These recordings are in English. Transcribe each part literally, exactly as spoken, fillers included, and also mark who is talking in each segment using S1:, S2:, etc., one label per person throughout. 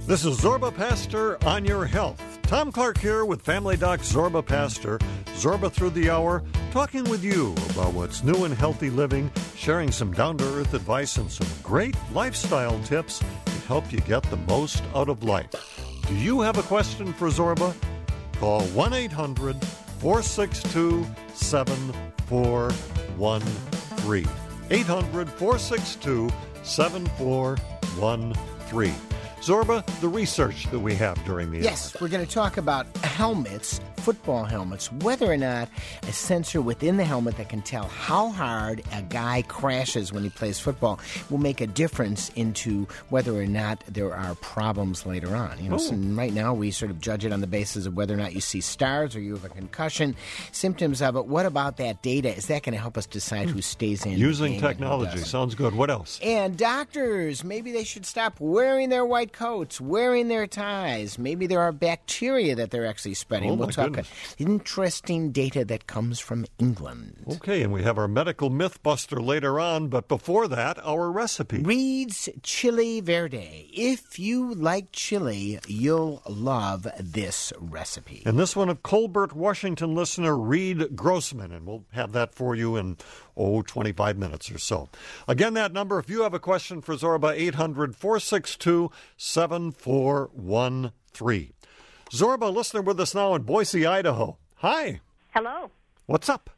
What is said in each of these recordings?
S1: This is Zorba Pastor on your health. Tom Clark here with Family Doc Zorba Pastor. Zorba through the hour, talking with you about what's new in healthy living, sharing some down-to-earth advice and some great lifestyle tips to help you get the most out of life. Do you have a question for Zorba? Call one eight hundred four six two seven four one three. eight hundred four six two seven four one three. Zorba, the research that we have during the
S2: Yes,
S1: hour.
S2: we're going to talk about helmets, football helmets, whether or not a sensor within the helmet that can tell how hard a guy crashes when he plays football will make a difference into whether or not there are problems later on. You know, so right now we sort of judge it on the basis of whether or not you see stars or you have a concussion, symptoms of it. What about that data? Is that going to help us decide who stays in?
S1: Using
S2: the game
S1: technology.
S2: and who doesn't?
S1: Sounds good. What else?
S2: And doctors, maybe they should stop wearing their white coats, wearing their ties. Maybe there are bacteria that they're actually spreading.
S1: Oh,
S2: we'll
S1: my
S2: talk
S1: goodness.
S2: interesting data that comes from England.
S1: Okay, and we have our medical mythbuster later on, but before that, our recipe.
S2: Reed's Chili Verde. If you like chili, you'll love this recipe.
S1: And this one, a Colbert, Washington listener, Reed Grossman, and we'll have that for you in, oh, twenty-five minutes or so. Again, that number, if you have a question for Zorba, eight hundred four six two seven four one three. Zorba, listener with us now in Boise, Idaho. Hi.
S3: Hello.
S1: What's up?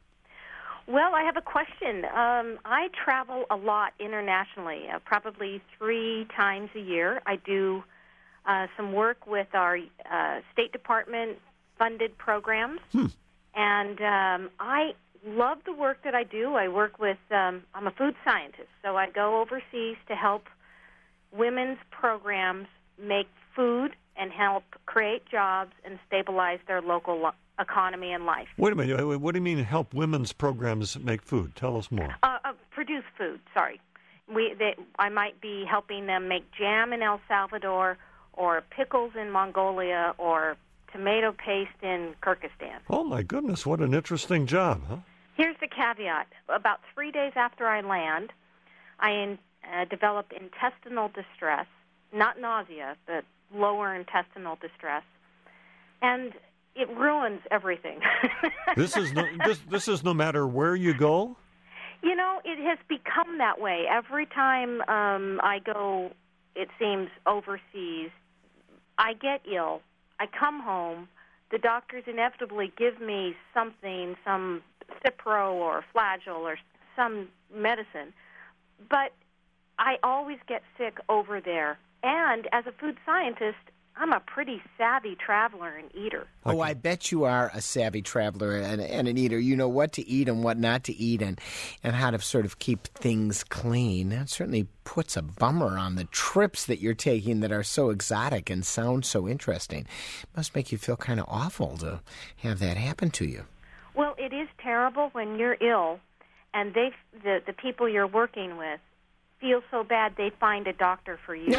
S3: Well, I have a question. Um, I travel a lot internationally, uh, probably three times a year. I do uh, some work with our uh, State Department-funded programs,
S1: Hmm.
S3: and um, I love the work that I do. I work with, um, I'm a food scientist, so I go overseas to help women's programs make food and help create jobs and stabilize their local lo- economy and life.
S1: Wait a minute. wait, What do you mean help women's programs make food? Tell us more.
S3: Uh, uh, produce food, sorry. We, they, I might be helping them make jam in El Salvador or pickles in Mongolia or tomato paste in Kyrgyzstan.
S1: Oh, my goodness. What an interesting job, huh?
S3: Here's the caveat. About three days after I land, I in, uh, develop intestinal distress, not nausea, but lower intestinal distress, and it ruins everything.
S1: This is no, this, this is no matter where you go?
S3: You know, it has become that way. Every time um, I go, it seems, overseas, I get ill. I come home. The doctors inevitably give me something, some Cipro or Flagyl or some medicine. But I always get sick over there. And as a food scientist, I'm a pretty savvy traveler and eater.
S2: Oh, I bet you are a savvy traveler and, and an eater. You know what to eat and what not to eat and, and how to sort of keep things clean. That certainly puts a bummer on the trips that you're taking that are so exotic and sound so interesting. Must make you feel kind of awful to have that happen to you.
S3: Well, it is terrible when you're ill and they, the, the people you're working with feel so bad they find a doctor for you.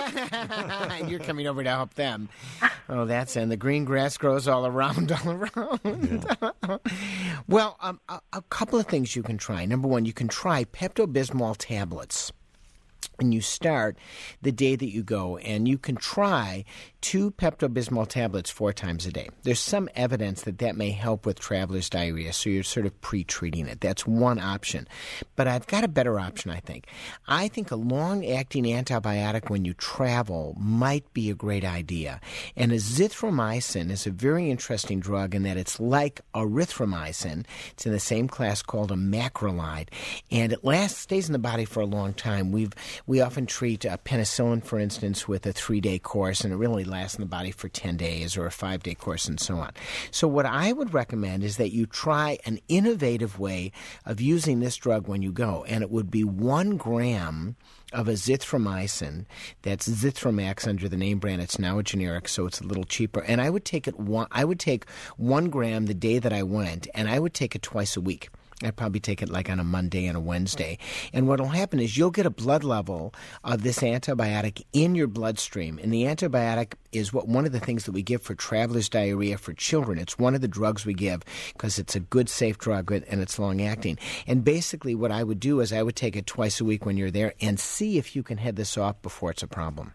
S2: And you're coming over to help them. Oh, that's and the green grass grows all around, all around. Yeah. Well, um, a, a couple of things you can try. Number one, you can try Pepto-Bismol tablets. And you start the day that you go, and you can try two Pepto-Bismol tablets four times a day. There's some evidence that that may help with traveler's diarrhea, so you're sort of pre-treating it. That's one option. But I've got a better option, I think. I think a long-acting antibiotic when you travel might be a great idea. And azithromycin is a very interesting drug in that it's like erythromycin. It's in the same class called a macrolide, and it lasts, stays in the body for a long time. We've We often treat uh, penicillin, for instance, with a three-day course, and it really lasts in the body for ten days, or a five-day course, and so on. So what I would recommend is that you try an innovative way of using this drug when you go, and it would be one gram of azithromycin. That's Zithromax under the name brand. It's now a generic, so it's a little cheaper. And I would take it one, I would take one gram the day that I went, and I would take it twice a week. I'd probably take it like on a Monday and a Wednesday. And what will happen is you'll get a blood level of this antibiotic in your bloodstream. And the antibiotic is what one of the things that we give for traveler's diarrhea for children. It's one of the drugs we give because it's a good, safe drug and it's long-acting. And basically what I would do is I would take it twice a week when you're there and see if you can head this off before it's a problem.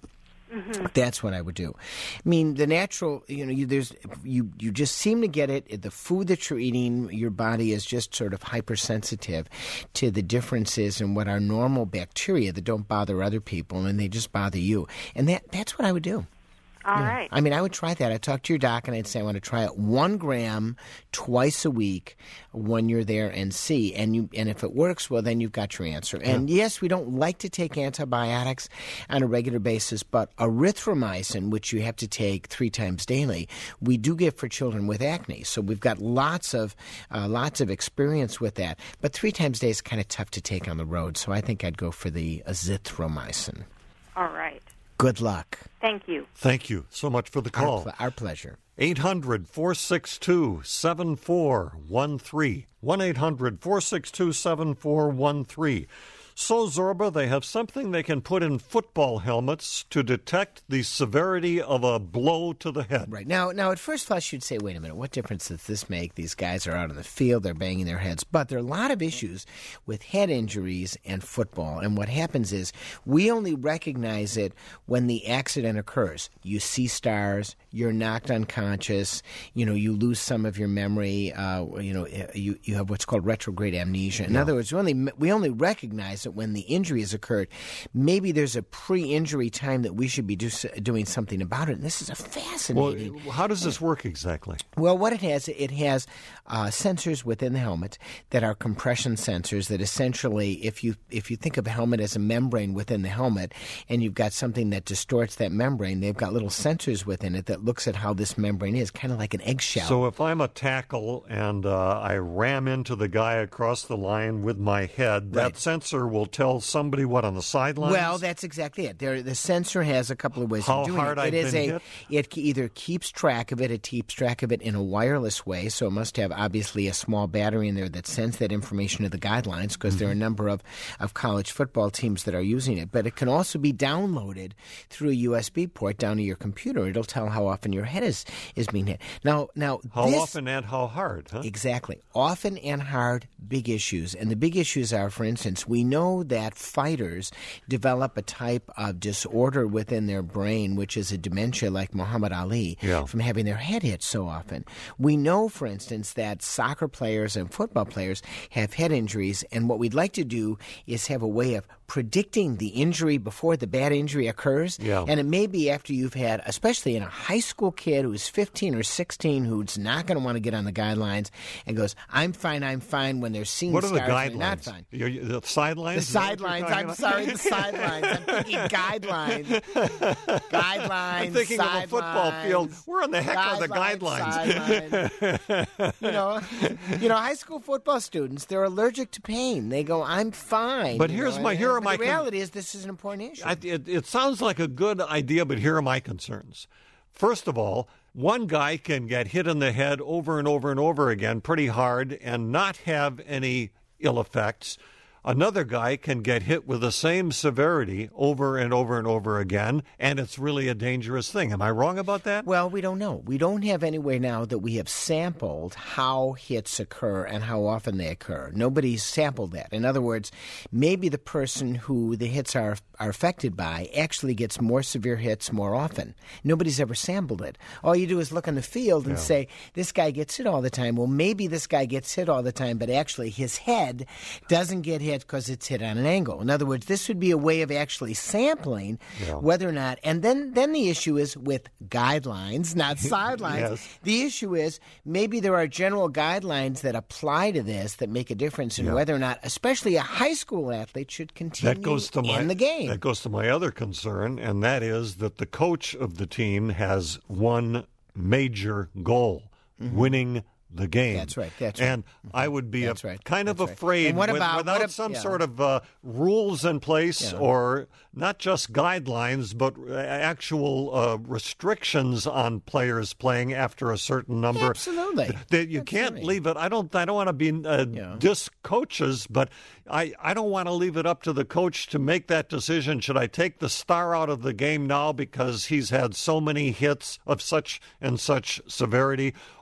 S3: Mm-hmm.
S2: That's what I would do. I mean, the natural, you know, you, there's you you just seem to get it. The food that you're eating, your body is just sort of hypersensitive to the differences in what are normal bacteria that don't bother other people, and they just bother you. And that that's what I would do.
S3: All
S2: yeah.
S3: right.
S2: I mean, I would try that. I'd talk to your doc and I'd say, I want to try it one gram twice a week when you're there and see. And you, and if it works, well, then you've got your answer. And yeah. yes, we don't like to take antibiotics on a regular basis, but erythromycin, which you have to take three times daily, we do give for children with acne. So we've got lots of uh, lots of experience with that. But three times a day is kind of tough to take on the road. So I think I'd go for the azithromycin.
S3: All right.
S2: Good luck.
S3: Thank you.
S1: Thank you so much for the call.
S2: Our, ple- our pleasure.
S1: eight hundred, four six two, seven four one three. one eight hundred, four six two, seven four one three. So, Zorba, they have something they can put in football helmets to detect the severity of a blow to the head.
S2: Right. Now, now at first flush, you'd say, wait a minute, what difference does this make? These guys are out on the field, they're banging their heads. But there are a lot of issues with head injuries and football. And what happens is we only recognize it when the accident occurs. You see stars, you're knocked unconscious, you know, you lose some of your memory, uh, you know, you, you have what's called retrograde amnesia. In yeah. other words, we only, we only recognize when the injury has occurred. Maybe there's a pre-injury time that we should be do, doing something about it. And this is a fascinating.
S1: Well, how does this work exactly?
S2: Well, what it has, it has uh, sensors within the helmet that are compression sensors that essentially, if you if you think of a helmet as a membrane within the helmet, and you've got something that distorts that membrane, they've got little sensors within it that looks at how this membrane is, kind of like an eggshell.
S1: So if I'm a tackle and uh, I ram into the guy across the line with my head, that
S2: right.
S1: sensor will tell somebody what on the sidelines?
S2: Well, that's exactly it. There, the sensor has a couple of ways
S1: how
S2: of doing
S1: hard
S2: it.
S1: I've
S2: It is
S1: been
S2: a,
S1: hit?
S2: It either keeps track of it, it keeps track of it in a wireless way, so it must have obviously a small battery in there that sends that information to the guidelines, because mm-hmm. there are a number of, of college football teams that are using it. But it can also be downloaded through a U S B port down to your computer. It'll tell how often your head is, is being hit. Now, now
S1: how
S2: this,
S1: often and how hard, huh?
S2: Exactly. Often and hard, big issues. And the big issues are, for instance, we know that fighters develop a type of disorder within their brain, which is a dementia like Muhammad Ali,
S1: yeah.
S2: from having their head hit so often. We know, for instance, that soccer players and football players have head injuries, and what we'd like to do is have a way of predicting the injury before the bad injury occurs.
S1: Yeah.
S2: And it may be after you've had, especially in a high school kid who's fifteen or sixteen, who's not going to want to get on the guidelines and goes, I'm fine, I'm fine, when they're seeing
S1: what are
S2: stars
S1: the guidelines?
S2: and they're not fine.
S1: You're, you're, the sidelines?
S2: The sidelines. I'm
S1: about?
S2: sorry, the sidelines. I'm thinking guidelines. Guidelines.
S1: I'm thinking
S2: sidelines,
S1: of a football field. Where in the heck are the guidelines?
S2: guidelines? you know, you know, high school football students, they're allergic to pain. They go, I'm fine.
S1: But
S2: you
S1: here's
S2: know,
S1: my
S2: and,
S1: here are
S2: but
S1: my
S2: the reality is this is an important issue.
S1: I, it, it sounds like a good idea, but here are my concerns. First of all, one guy can get hit in the head over and over and over again pretty hard and not have any ill effects. Another guy can get hit with the same severity over and over and over again, and it's really a dangerous thing. Am I wrong about that?
S2: Well, we don't know. We don't have any way now that we have sampled how hits occur and how often they occur. Nobody's sampled that. In other words, maybe the person who the hits are are affected by actually gets more severe hits more often. Nobody's ever sampled it. All you do is look on the field and
S1: yeah.
S2: say, this guy gets hit all the time. Well, maybe this guy gets hit all the time, but actually his head doesn't get hit because it's hit on an angle. In other words, this would be a way of actually sampling
S1: yeah.
S2: whether or not, and then, then the issue is with guidelines, not sidelines.
S1: Yes.
S2: The issue is maybe there are general guidelines that apply to this that make a difference in
S1: yeah.
S2: whether or not, especially a high school athlete, should continue
S1: that goes to my,
S2: in the game.
S1: That goes to my other concern, and that is that the coach of the team has one major goal, mm-hmm. winning the game.
S2: That's right. That's right.
S1: And I would be a,
S2: right.
S1: kind
S2: That's
S1: of
S2: right.
S1: afraid
S2: And what
S1: with,
S2: about,
S1: without
S2: what ab-
S1: some
S2: yeah.
S1: sort of uh, rules in place
S2: Yeah.
S1: or not just guidelines, but actual uh, restrictions on players playing after a certain number.
S2: Absolutely.
S1: That you
S2: Absolutely.
S1: can't leave it. I don't. I don't want to be uh,
S2: Yeah.
S1: dis coaches, but I, I don't want to leave it up to the coach to make that decision. Should I take the star out of the game now because he's had so many hits of such and such severity?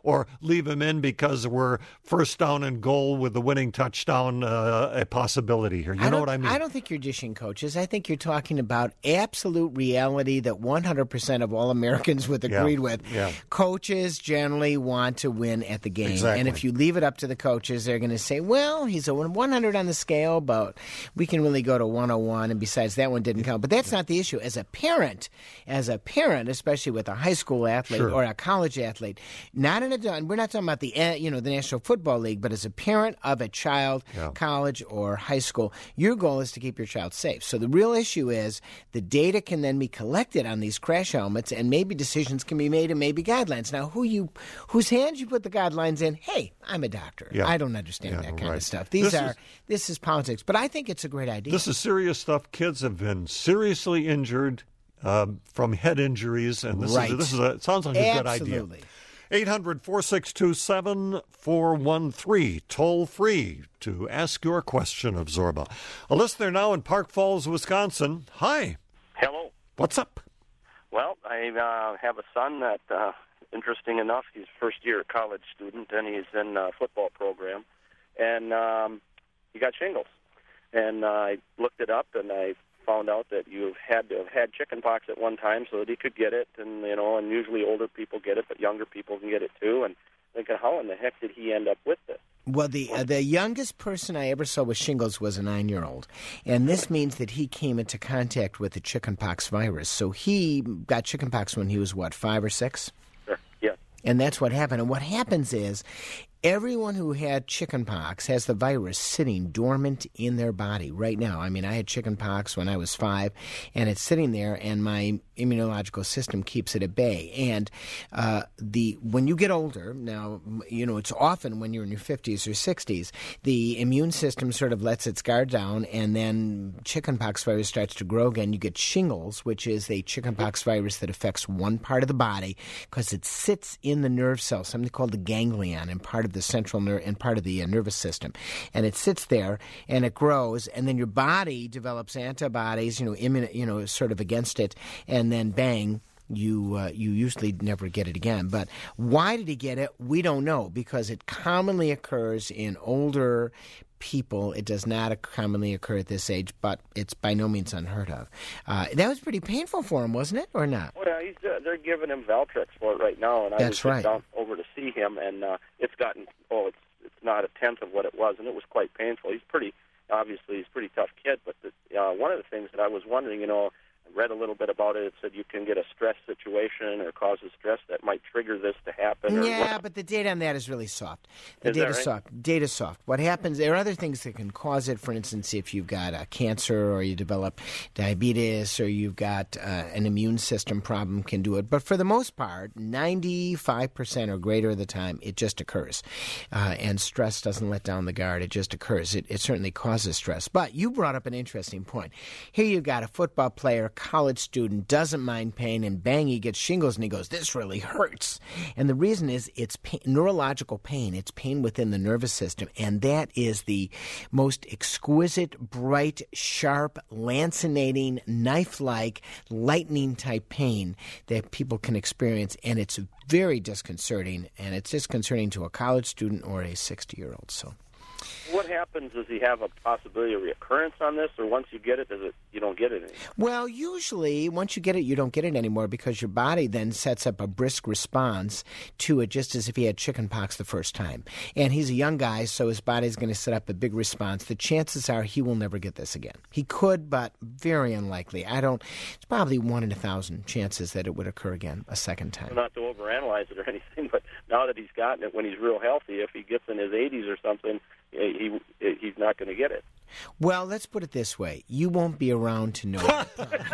S1: or leave him in because we're first down and goal with the winning touchdown uh, a possibility here. You
S2: I
S1: know what I mean?
S2: I don't think you're dishing coaches. I think you're talking about absolute reality that one hundred percent of all Americans would agree
S1: Yeah.
S2: with.
S1: Yeah.
S2: Coaches generally want to win at the game.
S1: Exactly.
S2: And if you leave it up to the coaches, they're going to say, well, he's a one hundred on the scale, but we can really go to one oh one, and besides, that one didn't count. But that's not the issue. As a parent, as a parent, especially with a high school athlete
S1: Sure.
S2: or a college athlete, not in a, we're not talking about the uh, you know the National Football League, but as a parent of a child,
S1: Yeah.
S2: college or high school, your goal is to keep your child safe. So the real issue is the data can then be collected on these crash helmets, and maybe decisions can be made and maybe guidelines. Now, who you, whose hands you put the guidelines in? Hey, I'm a doctor.
S1: Yeah.
S2: I don't understand
S1: Yeah,
S2: that kind
S1: right.
S2: of stuff. These
S1: This
S2: are
S1: is-
S2: this is politics, but I think it's a great idea.
S1: This is serious stuff. Kids have been seriously injured um, from head injuries, and this
S2: Right.
S1: is this is a it sounds like a good idea.
S2: Absolutely.
S1: eight hundred, four six two, seven four one three, toll free to ask your question of Zorba. A listener now in Park Falls, Wisconsin. Hi,
S4: Hello.
S1: what's up?
S4: Well, I uh, have a son that, uh, interesting enough, he's first year college student, and he's in a football program, and um, he got shingles. And uh, I looked it up, and I found out that you had to have had chickenpox at one time so that he could get it, and you know, and usually older people get it, but younger people can get it too. And thinking, how in the heck did he end up with this?
S2: Well, the uh, the youngest person I ever saw with shingles was a nine-year-old, and this means that he came into contact with the chickenpox virus. So he got chickenpox when he was, what, five or six?
S4: Sure. Yeah.
S2: And that's what happened. And what happens is everyone who had chickenpox has the virus sitting dormant in their body right now. I mean, I had chickenpox when I was five, and it's sitting there, and my immunological system keeps it at bay. And uh, the when you get older, now, you know, it's often when you're in your fifties or sixties, the immune system sort of lets its guard down, and then chickenpox virus starts to grow again. You get shingles, which is a chickenpox virus that affects one part of the body because it sits in the nerve cell, something called the ganglion, and part of the central nerve and part of the uh, nervous system, and it sits there and it grows, and then your body develops antibodies, you know, immun, you know, sort of against it, and then bang, you uh, you usually never get it again. But why did he get it? We don't know, because it commonly occurs in older people. It does not commonly occur at this age, but it's by no means unheard of. Uh, that was pretty painful for him, wasn't it, or not?
S4: Well, he's, uh, they're giving him Valtrex for it right now, and I
S2: That's
S4: was
S2: right.
S4: down over to see him, and uh, it's gotten, oh, it's it's not a tenth of what it was, and it was quite painful. He's pretty, obviously, he's a pretty tough kid, but the, uh, one of the things that I was wondering, you know, I read a little bit about it. It said you can get a stress situation or causes stress that might trigger this to happen. Or
S2: Yeah,
S4: what.
S2: but the data on that is really soft. The
S4: Is that
S2: data's
S4: right?
S2: soft. Data's soft. What happens, there are other things that can cause it. For instance, if you've got a cancer or you develop diabetes or you've got uh, an immune system problem can do it. But for the most part, ninety-five percent or greater of the time, it just occurs. Uh, and stress doesn't let down the guard. It just occurs. It, it certainly causes stress. But you brought up an interesting point. Here you've got a football player, college student, doesn't mind pain, and bang, he gets shingles, and he goes, this really hurts. And the reason is it's pain, neurological pain. It's pain within the nervous system, and that is the most exquisite, bright, sharp, lancinating, knife-like, lightning-type pain that people can experience, and it's very disconcerting, and it's disconcerting to a college student or a sixty-year-old. So.
S4: What happens? Does he have a possibility of reoccurrence on this, or once you get it, does it you don't get it anymore?
S2: Well, usually, once you get it, you don't get it anymore because your body then sets up a brisk response to it, just as if he had chickenpox the first time. And he's a young guy, so his body's going to set up a big response. The chances are he will never get this again. He could, but very unlikely. I don't. It's probably one in a thousand chances that it would occur again a second time.
S4: Not to overanalyze it or anything, but now that he's gotten it, when he's real healthy, if he gets in his eighties or something, he he's not going to get it.
S2: Well, let's put it this way. You won't be around to know it,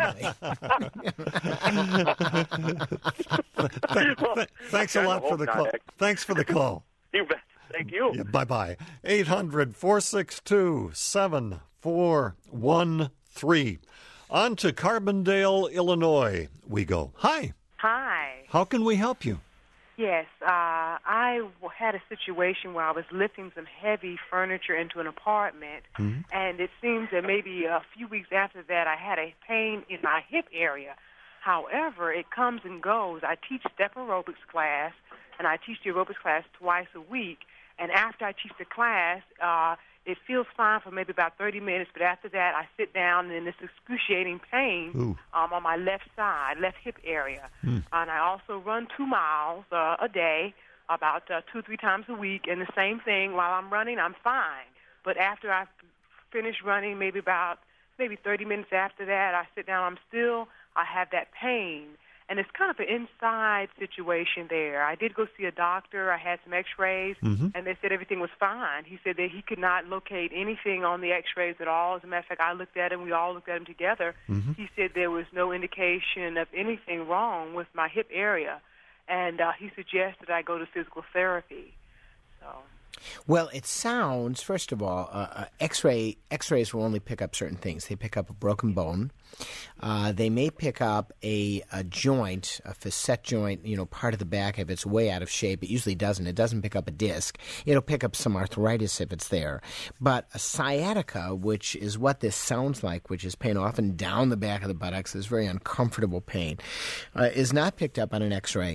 S4: Well,
S1: Thanks a
S4: I
S1: lot for
S4: hope
S1: the
S4: not,
S1: call.
S4: Nick.
S1: Thanks for the call.
S4: You bet. Thank you.
S1: Yeah, bye-bye. eight hundred, four six two, seven four one three. On to Carbondale, Illinois we go. Hi.
S5: Hi.
S1: How can we help you?
S5: Yes, uh, I w- had a situation where I was lifting some heavy furniture into an apartment,
S1: Mm-hmm.
S5: and it seems that maybe a few weeks after that I had a pain in my hip area. However, it comes and goes. I teach step aerobics class, and I teach the aerobics class twice a week. And after I teach the class, uh, it feels fine for maybe about thirty minutes, but after that, I sit down in this excruciating pain um, on my left side, left hip area. Mm. And I also run two miles uh, a day, about uh, two, three times a week, and the same thing, while I'm running, I'm fine. But after I finish running, maybe about maybe thirty minutes after that, I sit down, I'm still, I have that pain. And it's kind of an inside situation there. I did go see a doctor. I had some x-rays, mm-hmm. and they said everything was fine. He said that he could not locate anything on the x-rays at all. As a matter of fact, I looked at him. We all looked at him together. Mm-hmm. He said there was no indication of anything wrong with my hip area, and uh, he suggested I go to physical therapy. So...
S2: Well, it sounds, first of all, uh, uh, X-ray X-rays will only pick up certain things. They pick up a broken bone. Uh, they may pick up a, a joint, a facet joint, you know, part of the back if it's way out of shape. It usually doesn't. It doesn't pick up a disc. It'll pick up some arthritis if it's there. But a sciatica, which is what this sounds like, which is pain often down the back of the buttocks, is very uncomfortable pain, uh, is not picked up on an X-ray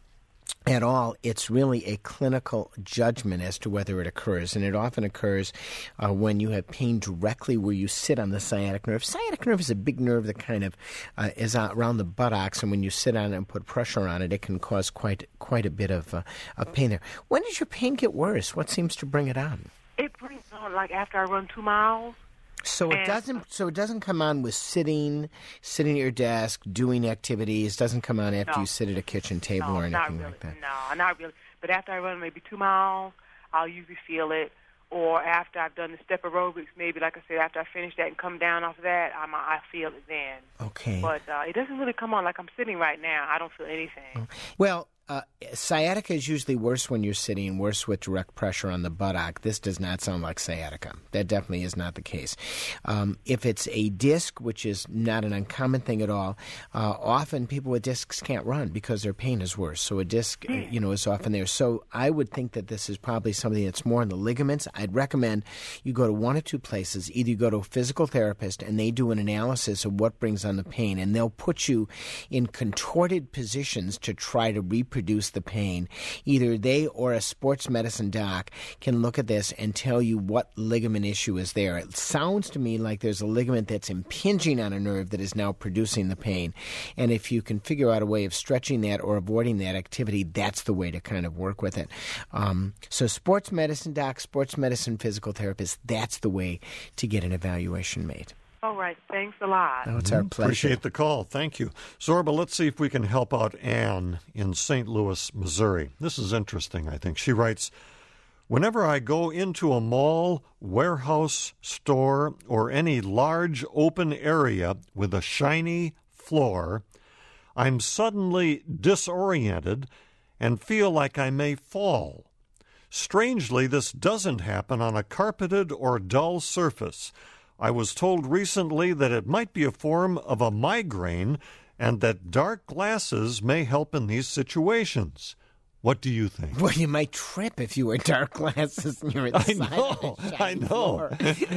S2: at all. It's really a clinical judgment as to whether it occurs, and it often occurs uh, when you have pain directly where you sit on the sciatic nerve. Sciatic nerve is a big nerve that kind of uh, is around the buttocks, and when you sit on it and put pressure on it, it can cause quite quite a bit of, uh, of pain there. When does your pain get worse? What seems to bring it on?
S5: It brings on like after I run two miles.
S2: So it doesn't. So it doesn't come on with sitting, sitting at your desk, doing activities. Doesn't come on after
S5: no.
S2: you sit at a kitchen table
S5: no,
S2: or anything
S5: really.
S2: like that.
S5: No, not really. But after I run maybe two miles, I'll usually feel it. Or after I've done the step aerobics, maybe like I said, after I finish that and come down off of that, I'm, I feel it then.
S2: Okay.
S5: But uh, it doesn't really come on like I'm sitting right now. I don't feel anything.
S2: Well. Uh, sciatica is usually worse when you're sitting, worse with direct pressure on the buttock. This does not sound like sciatica. That definitely is not the case. Um, if it's a disc, which is not an uncommon thing at all, uh, often people with discs can't run because their pain is worse. So a disc, mm. you know, is often there. So I would think that this is probably something that's more in the ligaments. I'd recommend you go to one or two places. Either you go to a physical therapist and they do an analysis of what brings on the pain, and they'll put you in contorted positions to try to reproduce Reduce the pain. Either they or a sports medicine doc can look at this and tell you what ligament issue is there. It sounds to me like there's a ligament that's impinging on a nerve that is now producing the pain. And if you can figure out a way of stretching that or avoiding that activity, that's the way to kind of work with it. Um, so sports medicine doc, sports medicine physical therapist, that's the way to get an evaluation made.
S5: All right. Thanks a lot.
S2: Oh, it's our pleasure.
S1: Appreciate the call. Thank you. Zorba, let's see if we can help out Ann in Saint Louis, Missouri. This is interesting, I think. She writes, whenever I go into a mall, warehouse, store, or any large open area with a shiny floor, I'm suddenly disoriented and feel like I may fall. Strangely, this doesn't happen on a carpeted or dull surface. I was told recently that it might be a form of a migraine and that dark glasses may help in these situations. What do you think?
S2: Well, you might trip if you wear dark glasses and you're at the
S1: I
S2: side
S1: know,
S2: of a
S1: I know.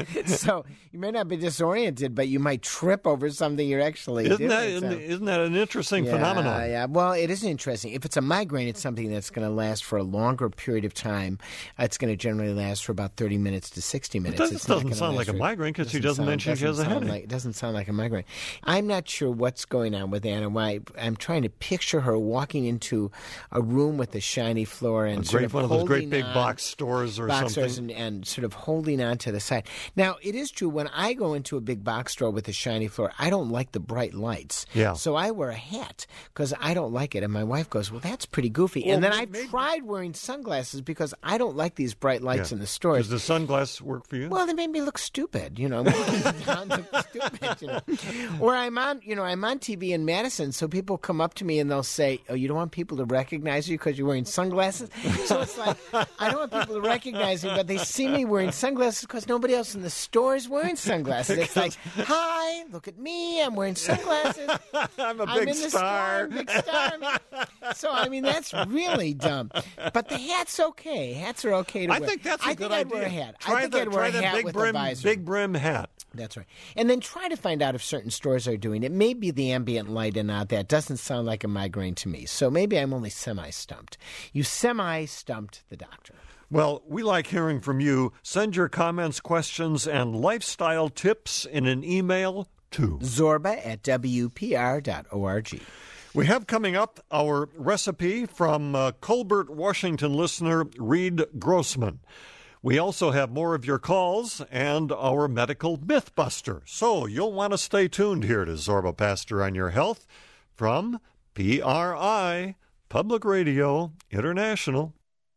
S2: So you may not be disoriented, but you might trip over something you're actually
S1: isn't
S2: doing.
S1: That, isn't,
S2: so.
S1: isn't that an interesting
S2: yeah,
S1: phenomenon?
S2: Yeah, well, it is interesting. If it's a migraine, it's something that's going to last for a longer period of time. It's going to generally last for about thirty minutes to sixty minutes.
S1: It doesn't,
S2: it's not
S1: doesn't sound like a migraine because she doesn't
S2: sound,
S1: mention she has a headache.
S2: Like, it doesn't sound like a migraine. I'm not sure what's going on with Anna. Why I'm trying to picture her walking into a room with a shiny floor. And
S1: a
S2: sort
S1: great
S2: of
S1: one of those great big
S2: on,
S1: box stores or
S2: box
S1: something.
S2: Stores and, and sort of holding on to the side. Now, it is true, when I go into a big box store with a shiny floor, I don't like the bright lights.
S1: Yeah.
S2: So I wear a hat because I don't like it. And my wife goes, well, that's pretty goofy.
S1: Well,
S2: and then
S1: maybe,
S2: I tried wearing sunglasses because I don't like these bright lights
S1: yeah.
S2: in the stores.
S1: Does the sunglasses work for you?
S2: Well, they made me look stupid, you know. stupid, you know. Or I'm on, you know, I'm on T V in Madison, so people come up to me and they'll say, oh, you don't want people to recognize you because you're wearing sunglasses? So it's like, I don't want people to recognize me, but they see me wearing sunglasses because nobody else in the store is wearing sunglasses. It's like, hi, look at me, I'm wearing sunglasses.
S1: I'm a
S2: I'm
S1: big
S2: in the
S1: star.
S2: Store, big star. So, I mean, that's really dumb. But the hat's okay. Hats are okay to
S1: I
S2: wear.
S1: think that's a
S2: I
S1: good
S2: think
S1: idea.
S2: I'd wear a hat.
S1: Try
S2: I think
S1: the,
S2: I'd wear
S1: try
S2: a
S1: that
S2: hat
S1: big
S2: with
S1: brim,
S2: a visor.
S1: big brim hat.
S2: That's right. And then try to find out if certain stores are doing it. Maybe the ambient light and not that doesn't sound like a migraine to me. So maybe I'm only semi-stumped. You semi-stumped the doctor.
S1: Well, we like hearing from you. Send your comments, questions, and lifestyle tips in an email to
S2: Zorba at W P R dot org.
S1: We have coming up our recipe from uh, Colbert, Washington listener Reed Grossman. We also have more of your calls and our medical mythbuster. So you'll want to stay tuned here to Zorba Pastor on Your Health from P R I, Public Radio International.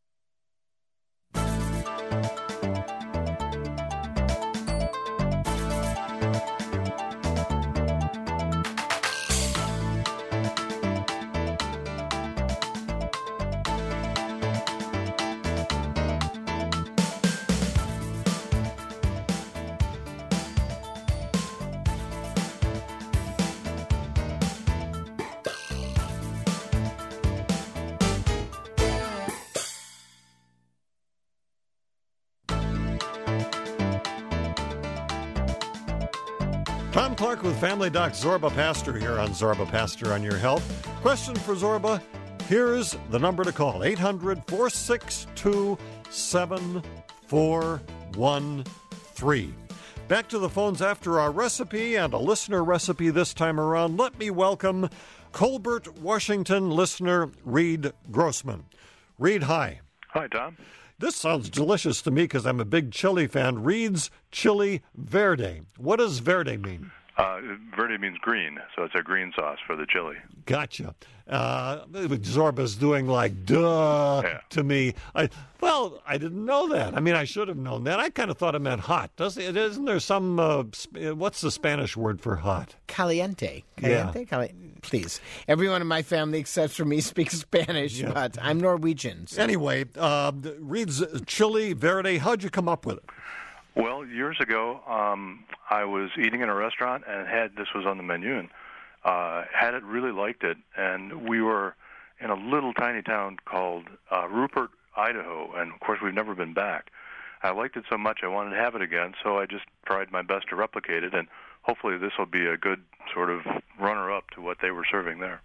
S1: Tom Clark with Family Doc Zorba Pastor here on Zorba Pastor on Your Health. Question for Zorba, here's the number to call, eight hundred, four six two, seven four one three. Back to the phones after our recipe and a listener recipe this time around. Let me welcome Colbert, Washington listener Reed Grossman. Reed, hi.
S6: Hi, Tom.
S1: This sounds delicious to me because I'm a big chili fan. Reed's Chili Verde. What does verde mean?
S6: Uh, verde means green, so it's a green sauce for the chili.
S1: Gotcha. Uh, Zorba's doing like, duh,
S6: yeah.
S1: to me. I Well, I didn't know that. I mean, I should have known that. I kind of thought it meant hot. Does it, isn't there some, uh, what's the Spanish word for hot?
S2: Caliente. Caliente?
S1: Yeah.
S2: Cali- Please. Everyone in my family except for me speaks Spanish, yeah. but I'm Norwegian. So.
S1: Anyway, uh, Reed's Chili Verde, how'd you come up with it?
S6: Well, years ago, um, I was eating in a restaurant and had this was on the menu and uh, had it, really liked it. And we were in a little tiny town called uh, Rupert, Idaho, and of course we've never been back. I liked it so much I wanted to have it again, so I just tried my best to replicate it, and hopefully this will be a good sort of runner-up to what they were serving there.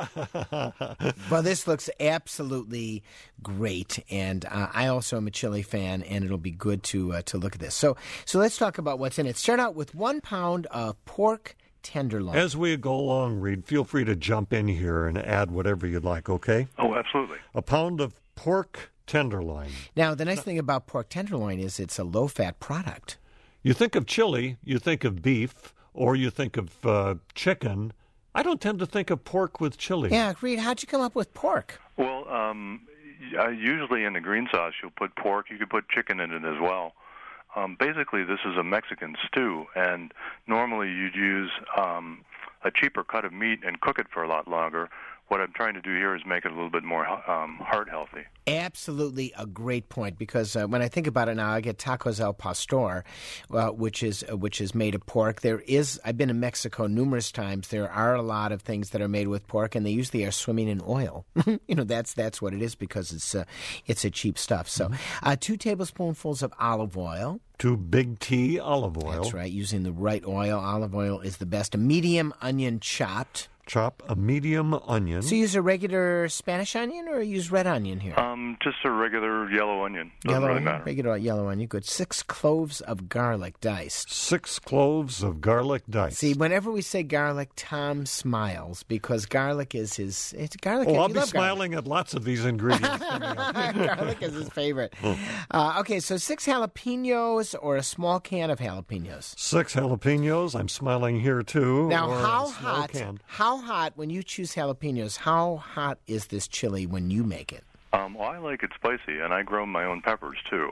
S2: Well, this looks absolutely great, and uh, I also am a chili fan, and it'll be good to uh, to look at this. So, so let's talk about what's in it. Start out with one pound of pork tenderloin.
S1: As we go along, Reed, feel free to jump in here and add whatever you'd like, okay?
S6: Oh, absolutely.
S1: A pound of pork tenderloin.
S2: Now, the nice thing about pork tenderloin is it's a low-fat product.
S1: You think of chili, you think of beef, or you think of uh, chicken. I don't tend to think of pork with chili.
S2: Yeah, Reed, how'd you come up with pork?
S6: Well, um, usually in the green sauce you'll put pork. You could put chicken in it as well. Um, basically, this is a Mexican stew, and normally you'd use um, a cheaper cut of meat and cook it for a lot longer. What I'm trying to do here is make it a little bit more um, heart healthy.
S2: Absolutely a great point, because uh, when I think about it now, I get tacos al pastor, uh, which is uh, which is made of pork. There is, I've been in Mexico numerous times. There are a lot of things that are made with pork, and they usually are swimming in oil. you know, that's that's what it is, because it's uh, it's a cheap stuff. So, uh, two tablespoonfuls of olive oil.
S1: Two big T olive oil.
S2: That's right. Using the right oil. Olive oil is the best. A medium onion chopped.
S1: Chop a medium onion.
S2: So you use a regular Spanish onion or use red onion here?
S6: Um, just a regular yellow onion. Doesn't
S2: yellow
S6: really
S2: onion,
S6: matter.
S2: Regular yellow onion. Good. Six cloves of garlic diced.
S1: Six cloves of garlic diced.
S2: See, whenever we say garlic, Tom smiles because garlic is his. It's garlic.
S1: Oh,
S2: you
S1: I'll be
S2: love
S1: smiling
S2: garlic.
S1: at lots of these ingredients.
S2: Garlic is his favorite. Uh, okay, so six jalapenos or a small can of jalapenos.
S1: Six jalapenos. I'm smiling here too.
S2: Now,
S1: or
S2: how
S1: a small
S2: hot?
S1: Can.
S2: How hot when you choose jalapenos? How hot is this chili when you make it?
S6: Um, well, I like it spicy, and I grow my own peppers too.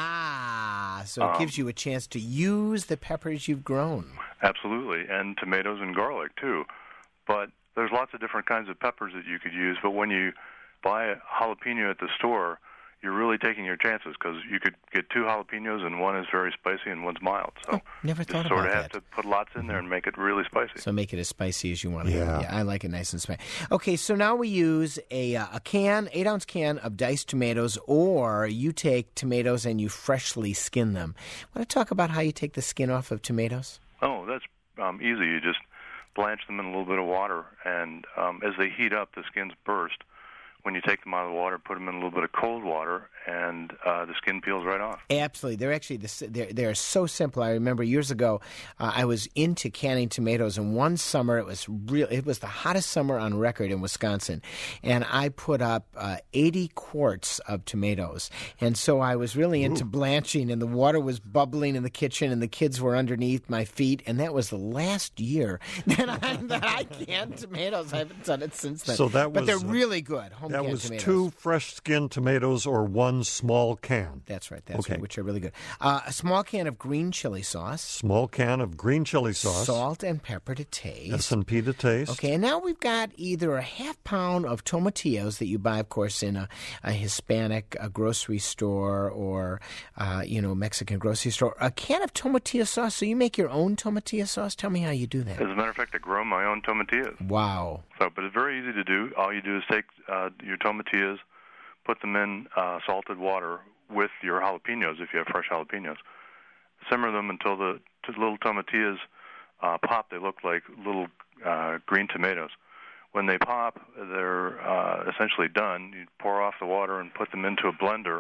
S2: Ah, so it
S6: um,
S2: gives you a chance to use the peppers you've grown.
S6: Absolutely, and tomatoes and garlic too. But there's lots of different kinds of peppers that you could use. But when you buy a jalapeno at the store, you're really taking your chances because you could get two jalapenos and one is very spicy and one's mild. So
S2: oh, never thought
S6: you sort
S2: about
S6: of have
S2: that.
S6: to put lots in there and make it really spicy.
S2: So make it as spicy as you want to
S1: yeah.
S2: have it. Yeah, I like it nice and spicy. Okay, so now we use a uh, a can, eight ounce can of diced tomatoes, or you take tomatoes and you freshly skin them. Want to talk about how you take the skin off of tomatoes?
S6: Oh, that's um, easy. You just blanch them in a little bit of water, and um, as they heat up, the skins burst. When you take them out of the water, put them in a little bit of cold water, and uh, the skin peels right off.
S2: Absolutely. They're actually they're, they're so simple. I remember years ago, uh, I was into canning tomatoes, and one summer it was real. It was the hottest summer on record in Wisconsin, and I put up uh, eighty quarts of tomatoes. And so I was really into Ooh. blanching, and the water was bubbling in the kitchen, and the kids were underneath my feet. And that was the last year that I, that I canned tomatoes. I haven't done it since then.
S1: So that
S2: but
S1: was,
S2: they're really good. Home
S1: that was
S2: tomatoes.
S1: two fresh-skinned tomatoes or one small can.
S2: That's right. That's
S1: okay.
S2: right, which are really good. Uh, a small can of green chili sauce.
S1: Small can of green chili sauce.
S2: Salt and pepper to taste.
S1: S and P to taste.
S2: Okay, and now we've got either a half pound of tomatillos that you buy, of course, in a, a Hispanic a grocery store or, uh, you know, Mexican grocery store. A can of tomatillo sauce. So you make your own tomatillo sauce? Tell me how you do that.
S6: As a matter of fact, I grow my own tomatillos.
S2: Wow.
S6: So, but it's very easy to do. All you do is take uh, your tomatillos, put them in uh, salted water with your jalapenos, if you have fresh jalapenos. Simmer them until the, the little tomatillos uh, pop. They look like little uh, green tomatoes. When they pop, they're uh, essentially done. You pour off the water and put them into a blender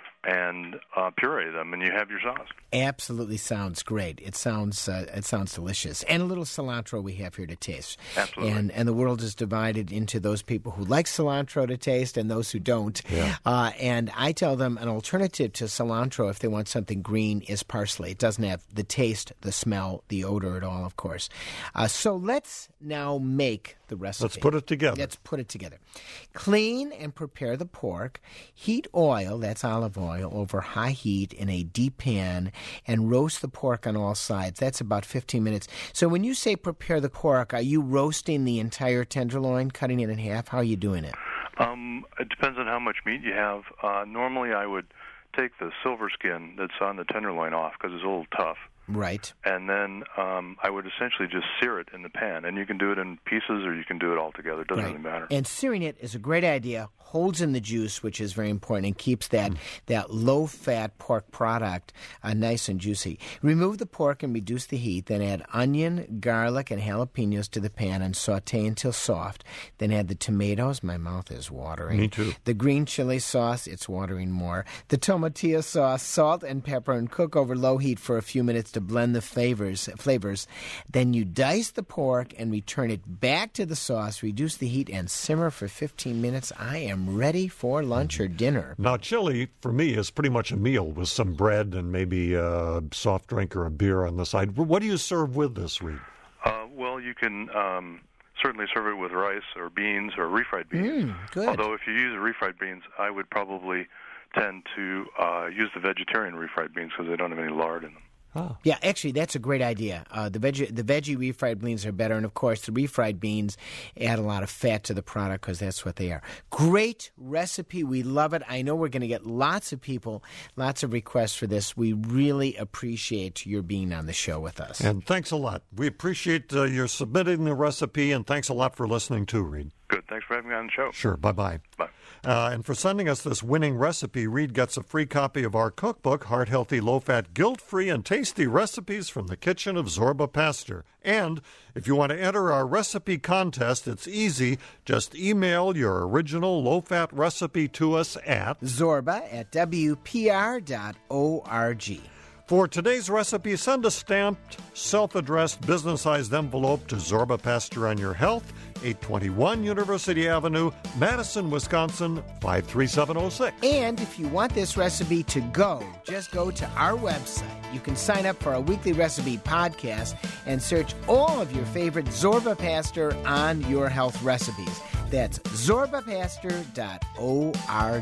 S6: and uh, puree them, and you have your sauce.
S2: Absolutely sounds great. It sounds uh, it sounds delicious. And a little cilantro we have here to taste.
S6: Absolutely.
S2: And and the world is divided into those people who like cilantro to taste and those who don't.
S1: Yeah.
S2: Uh, and I tell them an alternative to cilantro if they want something green is parsley. It doesn't have the taste, the smell, the odor at all, of course. Uh, so let's now make the recipe.
S1: Let's put it together.
S2: Let's put it together. Clean and prepare the pork. Heat oil, that's olive oil, over high heat in a deep pan and roast the pork on all sides. That's about fifteen minutes. So when you say prepare the pork, are you roasting the entire tenderloin, cutting it in half? How are you doing it?
S6: Um, it depends on how much meat you have. Uh, normally I would take the silver skin that's on the tenderloin off because it's a little tough.
S2: Right.
S6: And then um, I would essentially just sear it in the pan. And you can do it in pieces or you can do it all together. It doesn't
S2: right.
S6: really matter.
S2: And searing it is a great idea. Holds in the juice, which is very important, and keeps that, mm. that low-fat pork product uh, nice and juicy. Remove the pork and reduce the heat. Then add onion, garlic, and jalapenos to the pan and saute until soft. Then add the tomatoes. My mouth is watering.
S1: Me too.
S2: The green chili sauce. It's watering more. The tomatillo sauce, salt, and pepper, and cook over low heat for a few minutes to blend the flavors. flavors. Then you dice the pork and return it back to the sauce. Reduce the heat and simmer for fifteen minutes. I am ready for lunch or dinner.
S1: Now, chili, for me, is pretty much a meal with some bread and maybe a soft drink or a beer on the side. What do you serve with this, Reed?
S6: Uh, well, you can um, certainly serve it with rice or beans or refried beans.
S2: Mm, good.
S6: Although if you use refried beans, I would probably tend to uh, use the vegetarian refried beans because they don't have any lard in them.
S2: Oh. Yeah, actually, that's a great idea. Uh, the veggie the veggie refried beans are better, and of course, the refried beans add a lot of fat to the product because that's what they are. Great recipe. We love it. I know we're going to get lots of people, lots of requests for this. We really appreciate your being on the show with us.
S1: And thanks a lot. We appreciate uh, your submitting the recipe, and thanks a lot for listening too, Reed.
S6: Good. Thanks for having me on the show.
S1: Sure. Bye-bye.
S6: Bye.
S1: Uh, and for sending us this winning recipe, Reed gets a free copy of our cookbook, Heart Healthy, Low Fat, Guilt-Free, and Tasty Recipes from the Kitchen of Zorba Pastor. And if you want to enter our recipe contest, it's easy. Just email your original low-fat recipe to us at
S2: Zorba at W P R dot org.
S1: For today's recipe, send a stamped, self-addressed, business-sized envelope to Zorba Pastor on Your Health, eight twenty-one University Avenue, Madison, Wisconsin, five three seven oh six.
S2: And if you want this recipe to go, just go to our website. You can sign up for our weekly recipe podcast and search all of your favorite Zorba Pastor on Your Health recipes. That's zorba pastor dot org.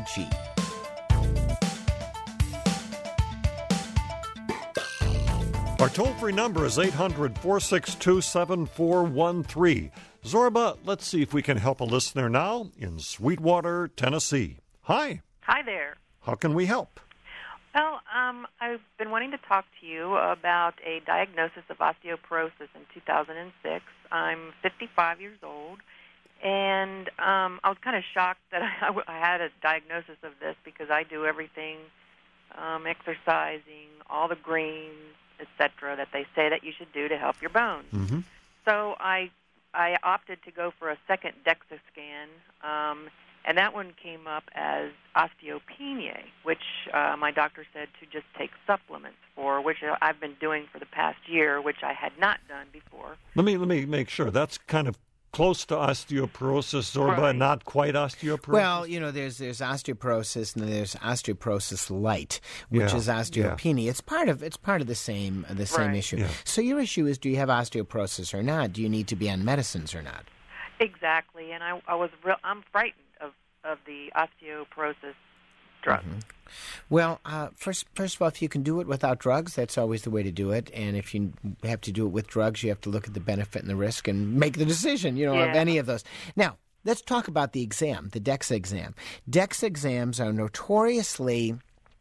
S1: Our toll-free number is eight hundred, four six two, seven four one three. Zorba, let's see if we can help a listener now in Sweetwater, Tennessee. Hi.
S7: Hi there.
S1: How can we help?
S7: Well, um, I've been wanting to talk to you about a diagnosis of osteoporosis in two thousand six. I'm fifty-five years old, and um, I was kind of shocked that I, I had a diagnosis of this because I do everything, um, exercising, all the greens, et cetera, that they say that you should do to help your bones.
S1: Mm-hmm.
S7: So I I opted to go for a second DEXA scan, um, and that one came up as osteopenia, which uh, my doctor said to just take supplements for, which I've been doing for the past year, which I had not done before.
S1: Let me let me make sure. That's kind of close to osteoporosis, Zorba,
S7: Right.
S1: not quite osteoporosis?
S2: Well, you know, there's there's osteoporosis and there's osteoporosis light, which
S1: Yeah,
S2: is osteopenia. It's part of it's part of the same the same
S7: Right.
S2: issue.
S1: Yeah.
S2: So your issue is, do you have osteoporosis or not? Do you need to be on medicines or not?
S7: Exactly, and I, I was real. I'm frightened of, of the osteoporosis drugs.
S2: Mm-hmm. Well, uh, first, first of all, if you can do it without drugs, that's always the way to do it. And if you have to do it with drugs, you have to look at the benefit and the risk and make the decision, you know, of
S7: Yeah.
S2: any of those. Now, let's talk about the exam, the DEXA exam. DEXA exams are notoriously,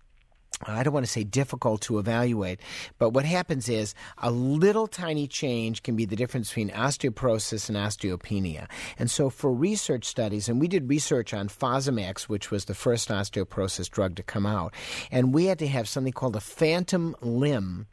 S2: I don't want to say difficult to evaluate, but what happens is a little tiny change can be the difference between osteoporosis and osteopenia. And so for research studies, and we did research on Fosamax, which was the first osteoporosis drug to come out, and we had to have something called a phantom limb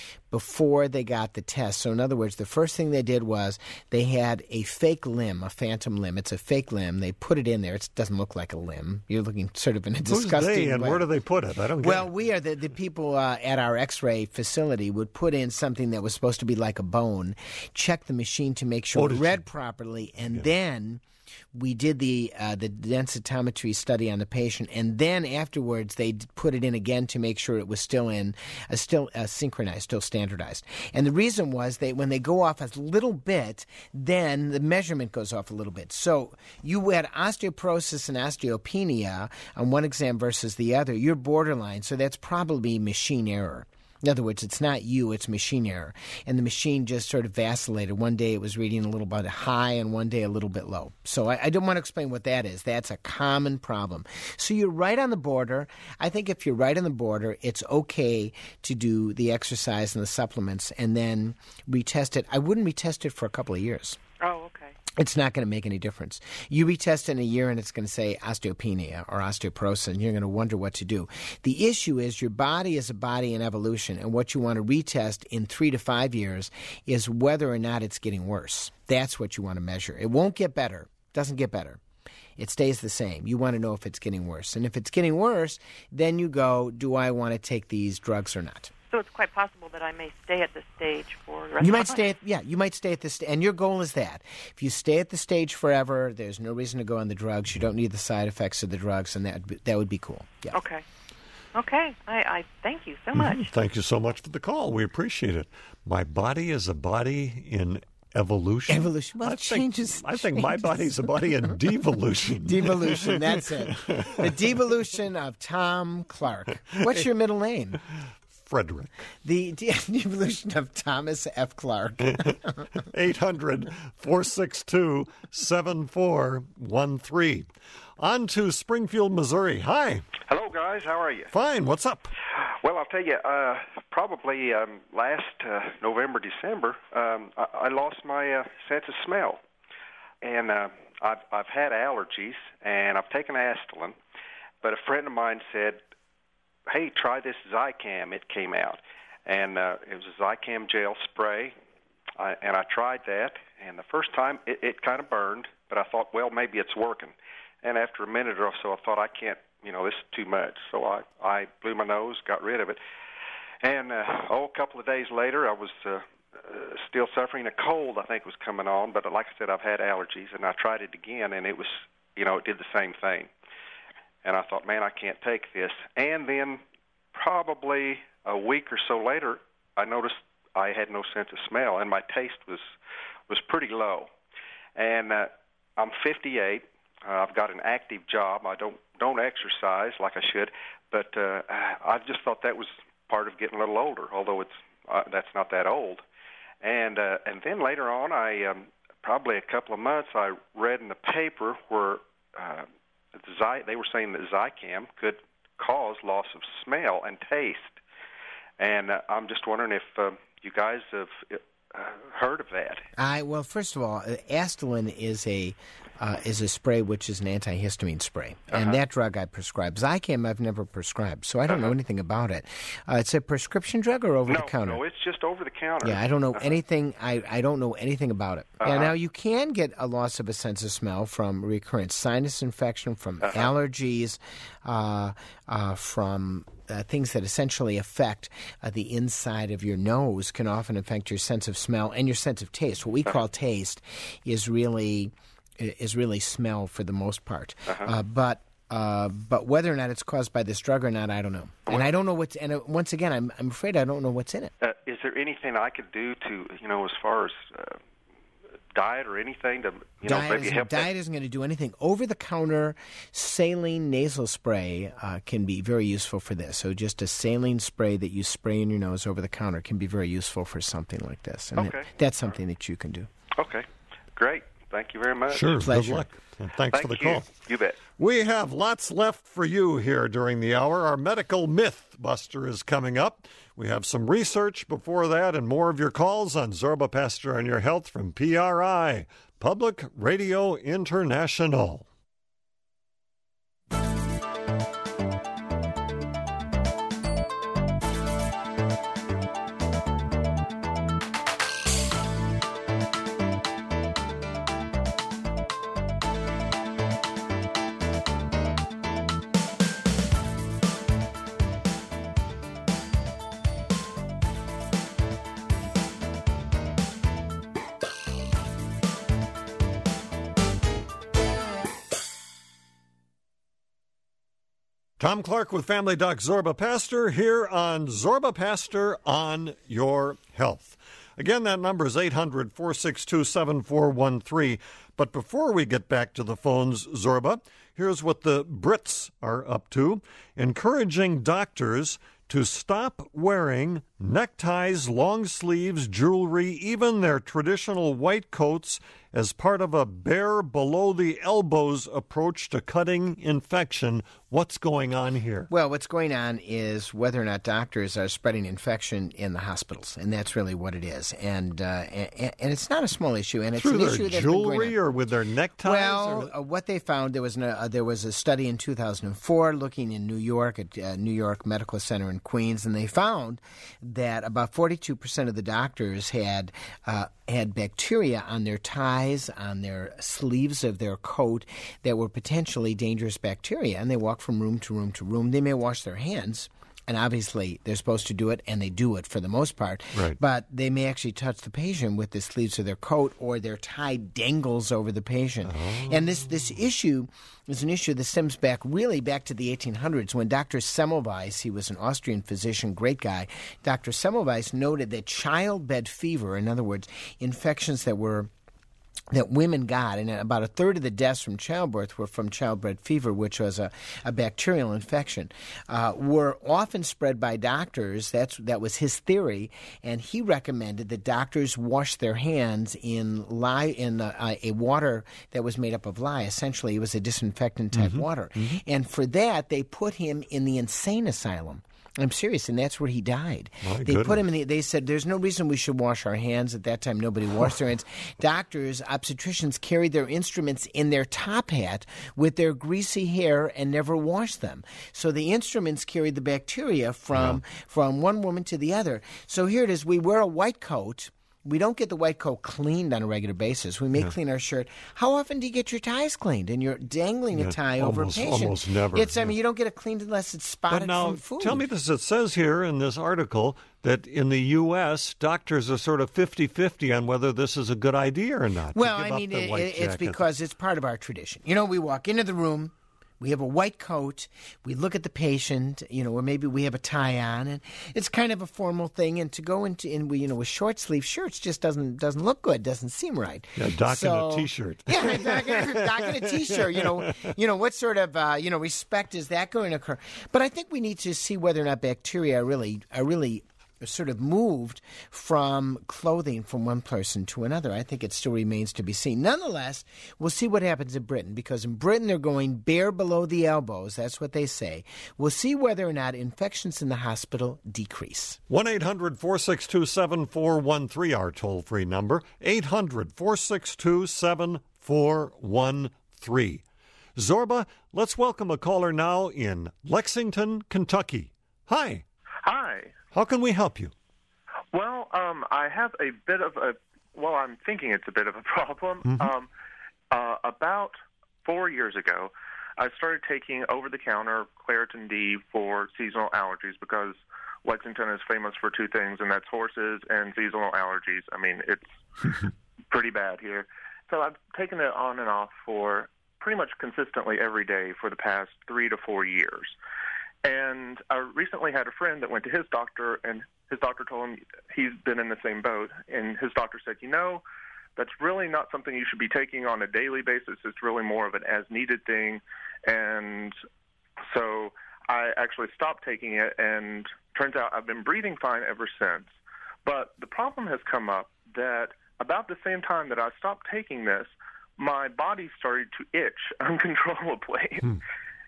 S2: before they got the test. So in other words, the first thing they did was they had a fake limb, a phantom limb. It's a fake limb. They put it in there. It doesn't look like a limb. You're looking sort of in a
S1: Who's
S2: disgusting
S1: they and
S2: way.
S1: where do they put it? I don't get
S2: Well,
S1: it.
S2: we are the, the people uh, at our x-ray facility would put in something that was supposed to be like a bone, check the machine to make sure
S1: Oh,
S2: it
S1: did
S2: read
S1: you?
S2: properly, and then we did the uh, the densitometry study on the patient, and then afterwards they d- put it in again to make sure it was still in, uh, still uh, synchronized, still standardized. And the reason was they when they go off a little bit, then the measurement goes off a little bit. So you had osteoporosis and osteopenia on one exam versus the other. You're borderline, so that's probably machine error. In other words, it's not you, it's machine error. And the machine just sort of vacillated. One day it was reading a little bit high and one day a little bit low. So I, I don't want to explain what that is. That's a common problem. So you're right on the border. I think if you're right on the border, it's okay to do the exercise and the supplements and then retest it. I wouldn't retest it for a couple of years.
S7: Oh, okay.
S2: It's not going to make any difference. You retest in a year and it's going to say osteopenia or osteoporosis, and you're going to wonder what to do. The issue is your body is a body in evolution, and what you want to retest in three to five years is whether or not it's getting worse. That's what you want to measure. It won't get better. It doesn't get better. It stays the same. You want to know if it's getting worse. And if it's getting worse, then you go, do I want to take these drugs or not?
S7: So it's quite possible that I may stay at this stage for the rest
S2: You
S7: of my
S2: might stay
S7: life.
S2: at, yeah, you might stay at this, and your goal is that. If you stay at the stage forever, there's no reason to go on the drugs. You don't need the side effects of the drugs, and that would be, that would be cool. Yeah.
S7: Okay. Okay. I, I thank you so much.
S1: Thank you so much for the call. We appreciate it. My body is a body in evolution.
S2: Evolution. Well,
S1: I
S2: it
S1: think,
S2: changes-
S1: I think my body's a body in devolution.
S2: Devolution, that's it. The devolution of Tom Clark. What's your middle name?
S1: Frederick.
S2: The de- devolution of Thomas F. Clark.
S1: eight hundred, four six two, seven four one three. On to Springfield, Missouri. Hi.
S8: Hello, guys. How are you?
S1: Fine. What's up?
S8: Well, I'll tell you, uh, probably um, last uh, November, December, um, I, I lost my uh, sense of smell. And uh, I've, I've had allergies, and I've taken Astelin. But a friend of mine said, hey, try this Zicam. It came out. And uh, it was a Zicam gel spray. I, and I tried that. And the first time, it, it kind of burned. But I thought, well, maybe it's working. And after a minute or so, I thought, I can't, you know, this is too much. So I, I blew my nose, got rid of it. And, uh, oh, a couple of days later, I was uh, uh, still suffering a cold, I think, was coming on. But like I said, I've had allergies, and I tried it again, and it was, you know, it did the same thing. And I thought, man, I can't take this. And then probably a week or so later, I noticed I had no sense of smell, and my taste was was pretty low. And uh, I'm fifty-eight. Uh, I've got an active job. I don't don't exercise like I should, but uh, I just thought that was part of getting a little older, although it's uh, that's not that old. And uh, and then later on, I um, probably a couple of months, I read in the paper where uh, the Zy- they were saying that Zicam could cause loss of smell and taste. And uh, I'm just wondering if uh, you guys have uh, heard of that.
S2: I well, first of all, Astelin is a uh, is a spray which is an antihistamine spray, and
S8: uh-huh.
S2: that drug I prescribe. Zicam I've never prescribed, so I don't
S8: uh-huh.
S2: know anything about it. Uh, it's a prescription drug or over
S8: no,
S2: the counter?
S8: No, it's just over the counter.
S2: Yeah, I don't know
S8: uh-huh.
S2: anything. I, I don't know anything about it.
S8: Uh-huh.
S2: Yeah, now you can get a loss of a sense of smell from recurrent sinus infection, from
S8: uh-huh.
S2: allergies, uh, uh, from Uh, things that essentially affect uh, the inside of your nose can often affect your sense of smell and your sense of taste. What we call taste is really is really smell for the most part.
S8: Uh-huh.
S2: Uh, but uh, but whether or not it's caused by this drug or not, I don't know. And I don't know what's. And uh, once again, I'm I'm afraid I don't know what's in it.
S8: Uh, is there anything I could do to, you know, as far as uh, diet or anything to, you know,
S2: diet
S8: maybe
S2: isn't,
S8: help?
S2: Diet
S8: that?
S2: isn't going to do anything. Over-the-counter saline nasal spray uh, can be very useful for this. So just a saline spray that you spray in your nose over the counter can be very useful for something like this. And
S8: okay.
S2: it, that's something that you can do.
S8: Okay, great. Thank you very much.
S1: Sure,
S2: Pleasure.
S1: good luck. And thanks
S8: Thank
S1: for the
S8: you.
S1: call.
S8: You bet.
S1: We have lots left for you here during the hour. Our medical myth buster is coming up. We have some research before that and more of your calls on Zorba Pastor on Your Health from P R I, Public Radio International. Tom Clark with Family Doc Zorba Pastor here on Zorba Pastor on Your Health. Again, that number is eight hundred, four six two, seven four one three. But before we get back to the phones, Zorba, here's what the Brits are up to, encouraging doctors to stop wearing neckties, long sleeves, jewelry, even their traditional white coats as part of a bare below the elbows approach to cutting infection. What's going on here?
S2: Well, what's going on is whether or not doctors are spreading infection in the hospitals, and that's really what it is. And uh, and, and it's not a small issue, and it's
S1: Through
S2: an
S1: their
S2: issue that's
S1: jewelry
S2: been going on.
S1: or with their neckties?
S2: Well,
S1: or...
S2: uh, what they found, there was, no, uh, there was a study in two thousand four looking in New York at uh, New York Medical Center in Queens, and they found that about forty-two percent of the doctors had uh, had bacteria on their ties, on their sleeves of their coat that were potentially dangerous bacteria, and they walk from room to room to room. They may wash their hands, and obviously they're supposed to do it, and they do it for the most part,
S1: right.
S2: But they may actually touch the patient with the sleeves of their coat, or their tie dangles over the patient.
S1: Oh.
S2: And this, this issue is an issue that stems back really back to the eighteen hundreds when Doctor Semmelweis, he was an Austrian physician, great guy, Doctor Semmelweis noted that childbed fever, in other words, infections that were that women got, and about a third of the deaths from childbirth were from childbed fever, which was a, a bacterial infection, uh, were often spread by doctors. That's that was his theory, and he recommended that doctors wash their hands in lye in uh, a water that was made up of lye. Essentially, it was a disinfectant type
S1: mm-hmm.
S2: water,
S1: mm-hmm.
S2: and for that they put him in the insane asylum. I'm serious, and that's where he died.
S1: My
S2: they
S1: goodness.
S2: put him in the, they said there's no reason we should wash our hands. At that time, nobody washed their hands. Doctors, obstetricians carried their instruments in their top hat with their greasy hair and never washed them. So the instruments carried the bacteria from, yeah. from one woman to the other. So here it is. We wear a white coat. We don't get the white coat cleaned on a regular basis. We may yeah. clean our shirt. How often do you get your ties cleaned? And you're dangling
S1: yeah,
S2: a tie
S1: almost,
S2: over a patient.
S1: Almost never.
S2: It's, I
S1: yeah.
S2: mean, you don't get it cleaned unless it's spotted
S1: but now,
S2: from food.
S1: Tell me this. It says here in this article that in the U S, doctors are sort of fifty-fifty on whether this is a good idea or not.
S2: Well,
S1: to give
S2: I mean,
S1: up the
S2: it,
S1: white
S2: it's
S1: jacket.
S2: because it's part of our tradition. You know, we walk into the room. We have a white coat. We look at the patient, you know, or maybe we have a tie on, and it's kind of a formal thing. And to go into, and we, you know, with short sleeve shirts just doesn't doesn't look good, doesn't seem right.
S1: Yeah, doc
S2: so,
S1: in a t-shirt.
S2: Yeah, doc in, doc in a t-shirt. You know, you know what sort of uh, you know respect is that going to occur? But I think we need to see whether or not bacteria are really are really sort of moved from clothing from one person to another. I think it still remains to be seen. Nonetheless, we'll see what happens in Britain, because in Britain they're going bare below the elbows. That's what they say. We'll see whether or not infections in the hospital decrease.
S1: one eight hundred four six two seven four one three, our toll-free number. eight hundred four six two seven four one three. Zorba, let's welcome a caller now in Lexington, Kentucky. Hi.
S9: Hi.
S1: How can we help you?
S9: Well, um, I have a bit of a, well, I'm thinking it's a bit of a problem.
S1: Mm-hmm.
S9: Um, uh, about four years ago, I started taking over-the-counter Claritin D for seasonal allergies, because Lexington is famous for two things, and that's horses and seasonal allergies. I mean, it's pretty bad here. So I've taken it on and off for pretty much consistently every day for the past three to four years. And I recently had a friend that went to his doctor, and his doctor told him he's been in the same boat. And his doctor said, you know, that's really not something you should be taking on a daily basis. It's really more of an as-needed thing. And so I actually stopped taking it, and turns out I've been breathing fine ever since. But the problem has come up that about the same time that I stopped taking this, my body started to itch uncontrollably. Hmm.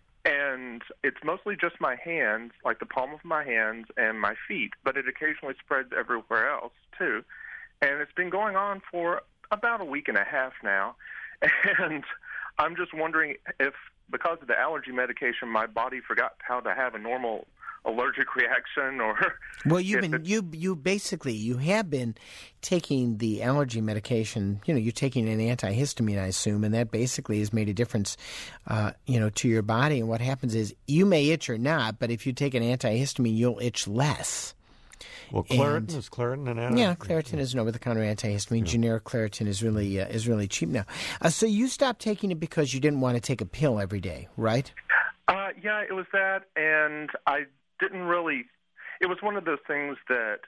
S9: And it's mostly just my hands, like the palm of my hands and my feet, but it occasionally spreads everywhere else, too. And it's been going on for about a week and a half now. And I'm just wondering if, because of the allergy medication, my body forgot how to have a normal allergic reaction, or
S2: well, you've been you you basically you have been taking the allergy medication. You know, you're taking an antihistamine, I assume, and that basically has made a difference, uh, you know, to your body. And what happens is you may itch or not, but if you take an antihistamine, you'll itch less.
S1: Well, Claritin, is Claritin an antihistamine?
S2: Yeah, Claritin is an over-the-counter antihistamine. Yeah. Generic Claritin is really uh, is really cheap now. Uh, so you stopped taking it because you didn't want to take a pill every day, right?
S9: Uh, yeah, it was that, and I didn't really, it was one of those things that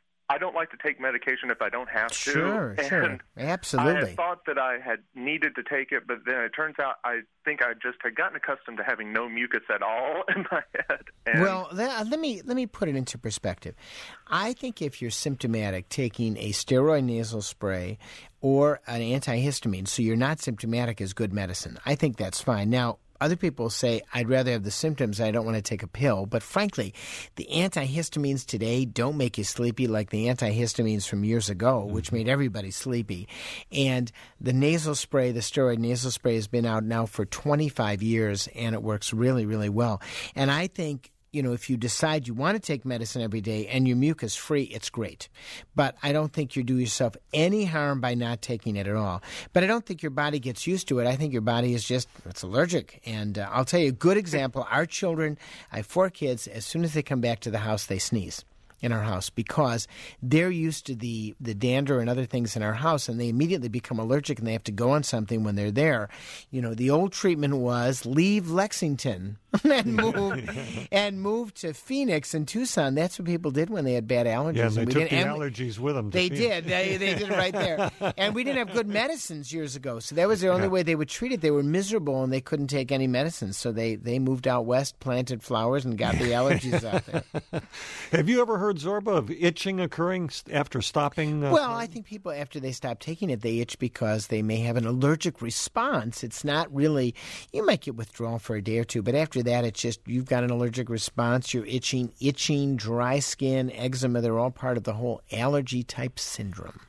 S9: I don't like to take medication if I don't have to.
S2: Sure,
S9: and
S2: sure, absolutely.
S9: I had thought that I had needed to take it, but then it turns out I think I just had gotten accustomed to having no mucus at all in my head. And
S2: well, that, let me let me put it into perspective. I think if you're symptomatic, taking a steroid nasal spray or an antihistamine, so you're not symptomatic, is good medicine. I think that's fine. Now, other people say, I'd rather have the symptoms, I don't want to take a pill. But frankly, the antihistamines today don't make you sleepy like the antihistamines from years ago, mm-hmm. which made everybody sleepy. And the nasal spray, the steroid nasal spray, has been out now for twenty-five years, and it works really, really well. And I think, you know, if you decide you want to take medicine every day and you're mucus free, it's great. But I don't think you do yourself any harm by not taking it at all. But I don't think your body gets used to it. I think your body is just, it's allergic. And uh, I'll tell you a good example. Our children, I have four kids, as soon as they come back to the house, they sneeze in our house because they're used to the, the dander and other things in our house, and they immediately become allergic and they have to go on something when they're there. You know, the old treatment was leave Lexington and move and move to Phoenix and Tucson. That's what people did when they had bad allergies.
S1: Yeah, and they
S2: and we
S1: took
S2: didn't,
S1: the
S2: and
S1: allergies with them. To
S2: they
S1: Phoenix.
S2: did. They, they did it right there. And we didn't have good medicines years ago, so that was the only yeah. way they would treat it. They were miserable and they couldn't take any medicines, so they, they moved out west, planted flowers, and got the allergies out there.
S1: Have you ever heard, Zorba, of itching occurring after stopping? Uh,
S2: well, I think people, after they stop taking it, they itch because they may have an allergic response. It's not really, you might get withdrawal for a day or two, but after that, it's just you've got an allergic response, you're itching, itching, dry skin, eczema. They're all part of the whole allergy-type syndrome.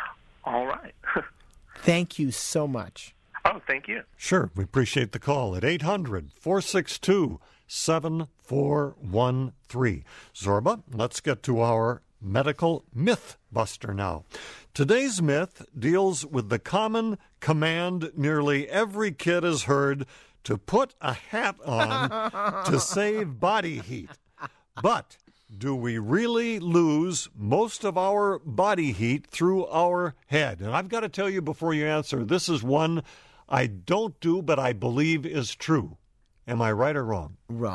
S9: All right.
S2: Thank you so much.
S9: Oh, thank you.
S1: Sure. We appreciate the call at eight hundred four six two seven four one three. Zorba, let's get to our medical myth buster now. Today's myth deals with the common command nearly every kid has heard to put a hat on to save body heat. But do we really lose most of our body heat through our head? And I've got to tell you before you answer, this is one I don't do, but I believe is true. Am I right or wrong?
S2: Wrong.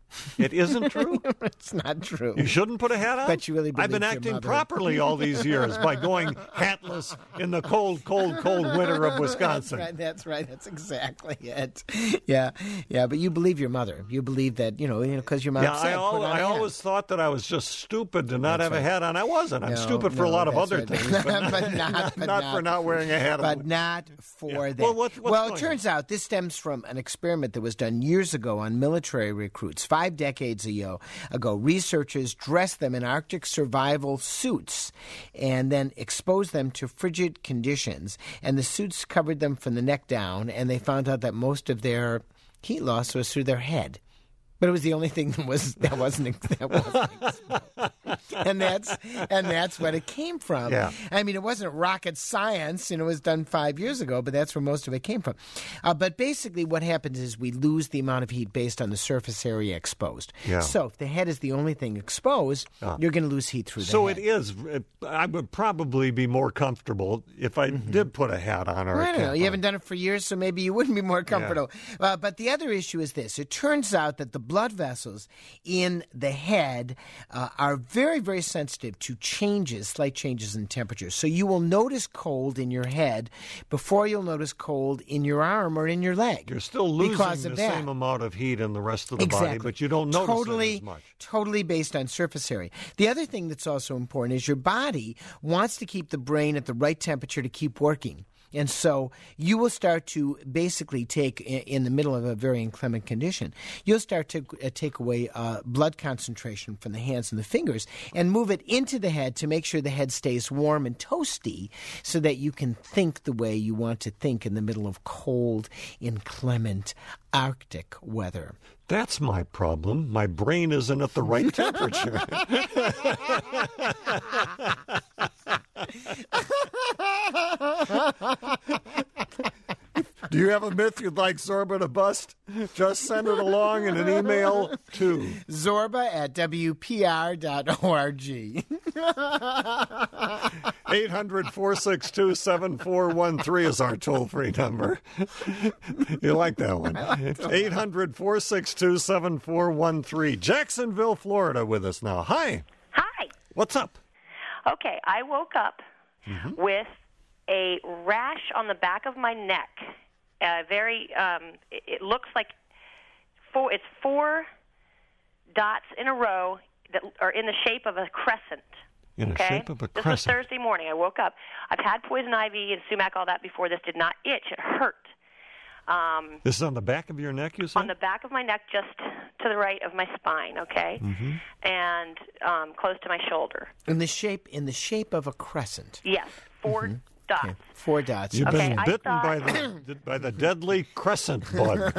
S1: It isn't true?
S2: It's not true.
S1: You shouldn't put a hat on?
S2: But you really
S1: I've been
S2: believed your
S1: acting
S2: mother.
S1: properly all these years by going hatless in the cold, cold, cold winter of Wisconsin.
S2: That's right. That's right. That's exactly it. Yeah. Yeah. But you believe your mother. You believe that, you know, you know, because your mom
S1: Yeah,
S2: said,
S1: I, al-
S2: put on
S1: I
S2: a hat.
S1: always thought that I was just stupid to not
S2: That's
S1: have
S2: right.
S1: a hat on. I wasn't. I'm
S2: No,
S1: stupid for
S2: no,
S1: a lot of
S2: that's
S1: other
S2: right.
S1: things, but,
S2: But not- but
S1: not
S2: not-
S1: for not wearing a hat.
S2: But not for
S1: Yeah.
S2: that.
S1: Well, what- what's
S2: well, it
S1: going
S2: turns out this stems from an experiment that was done years ago on military recruits. Five decades ago, ago researchers dressed them in Arctic survival suits and then exposed them to frigid conditions. And the suits covered them from the neck down, and they found out that most of their heat loss was through their head. But it was the only thing that was that wasn't that wasn't, and that's and that's what it came from.
S1: Yeah.
S2: I mean, it wasn't rocket science, and it was done five years ago. But that's where most of it came from. Uh, but basically, what happens is we lose the amount of heat based on the surface area exposed.
S1: Yeah.
S2: So if the head is the only thing exposed,
S1: Ah.
S2: you're going to lose heat through the
S1: So
S2: head.
S1: it is. It, I would probably be more comfortable if I did put a hat on or
S2: Well,
S1: a
S2: I don't know.
S1: cap
S2: You
S1: on.
S2: haven't done it for years, so maybe you wouldn't be more comfortable. Uh, but the other issue is this. It turns out that the blood vessels in the head uh, are very, very sensitive to changes, slight changes in temperature. So you will notice cold in your head before you'll notice cold in your arm or in your leg.
S1: You're still losing
S2: because
S1: the
S2: of that.
S1: same amount of heat in the rest of the
S2: Exactly.
S1: body, but you don't notice
S2: totally,
S1: it as much.
S2: Totally based on surface area. The other thing that's also important is your body wants to keep the brain at the right temperature to keep working. And so you will start to basically take, in the middle of a very inclement condition, you'll start to uh, take away uh, blood concentration from the hands and the fingers and move it into the head to make sure the head stays warm and toasty so that you can think the way you want to think in the middle of cold, inclement Arctic weather.
S1: That's my problem. My brain isn't at the right temperature. Do you have a myth you'd like Zorba to bust? Just send it along in an email to
S2: Zorba at W P R dot org.
S1: eight hundred, four six two, seven four one three is our toll-free number. You like that one? eight hundred, four six two, seven four one three. Jacksonville, Florida with us now. Hi.
S10: Hi.
S1: What's up?
S10: Okay, I woke up
S1: Mm-hmm.
S10: with a rash on the back of my neck. Uh, very, um, it, it looks like four. It's four dots in a row that are in the shape of a crescent.
S1: In
S10: okay?
S1: the shape of a
S10: This was
S1: crescent.
S10: Thursday morning. I woke up. I've had poison ivy and sumac, all that before. This did not itch. It hurt. Um,
S1: This is on the back of your neck, you said?
S10: on the back of my neck, just to the right of my spine. Okay,
S1: Mm-hmm.
S10: and um, close to my shoulder.
S2: In the shape, in the shape of a crescent.
S10: Yes, 4 dots.
S2: Okay. Four dots.
S1: You've
S10: Okay,
S1: been
S10: I
S1: bitten
S10: thought-
S1: by the by the deadly crescent bug.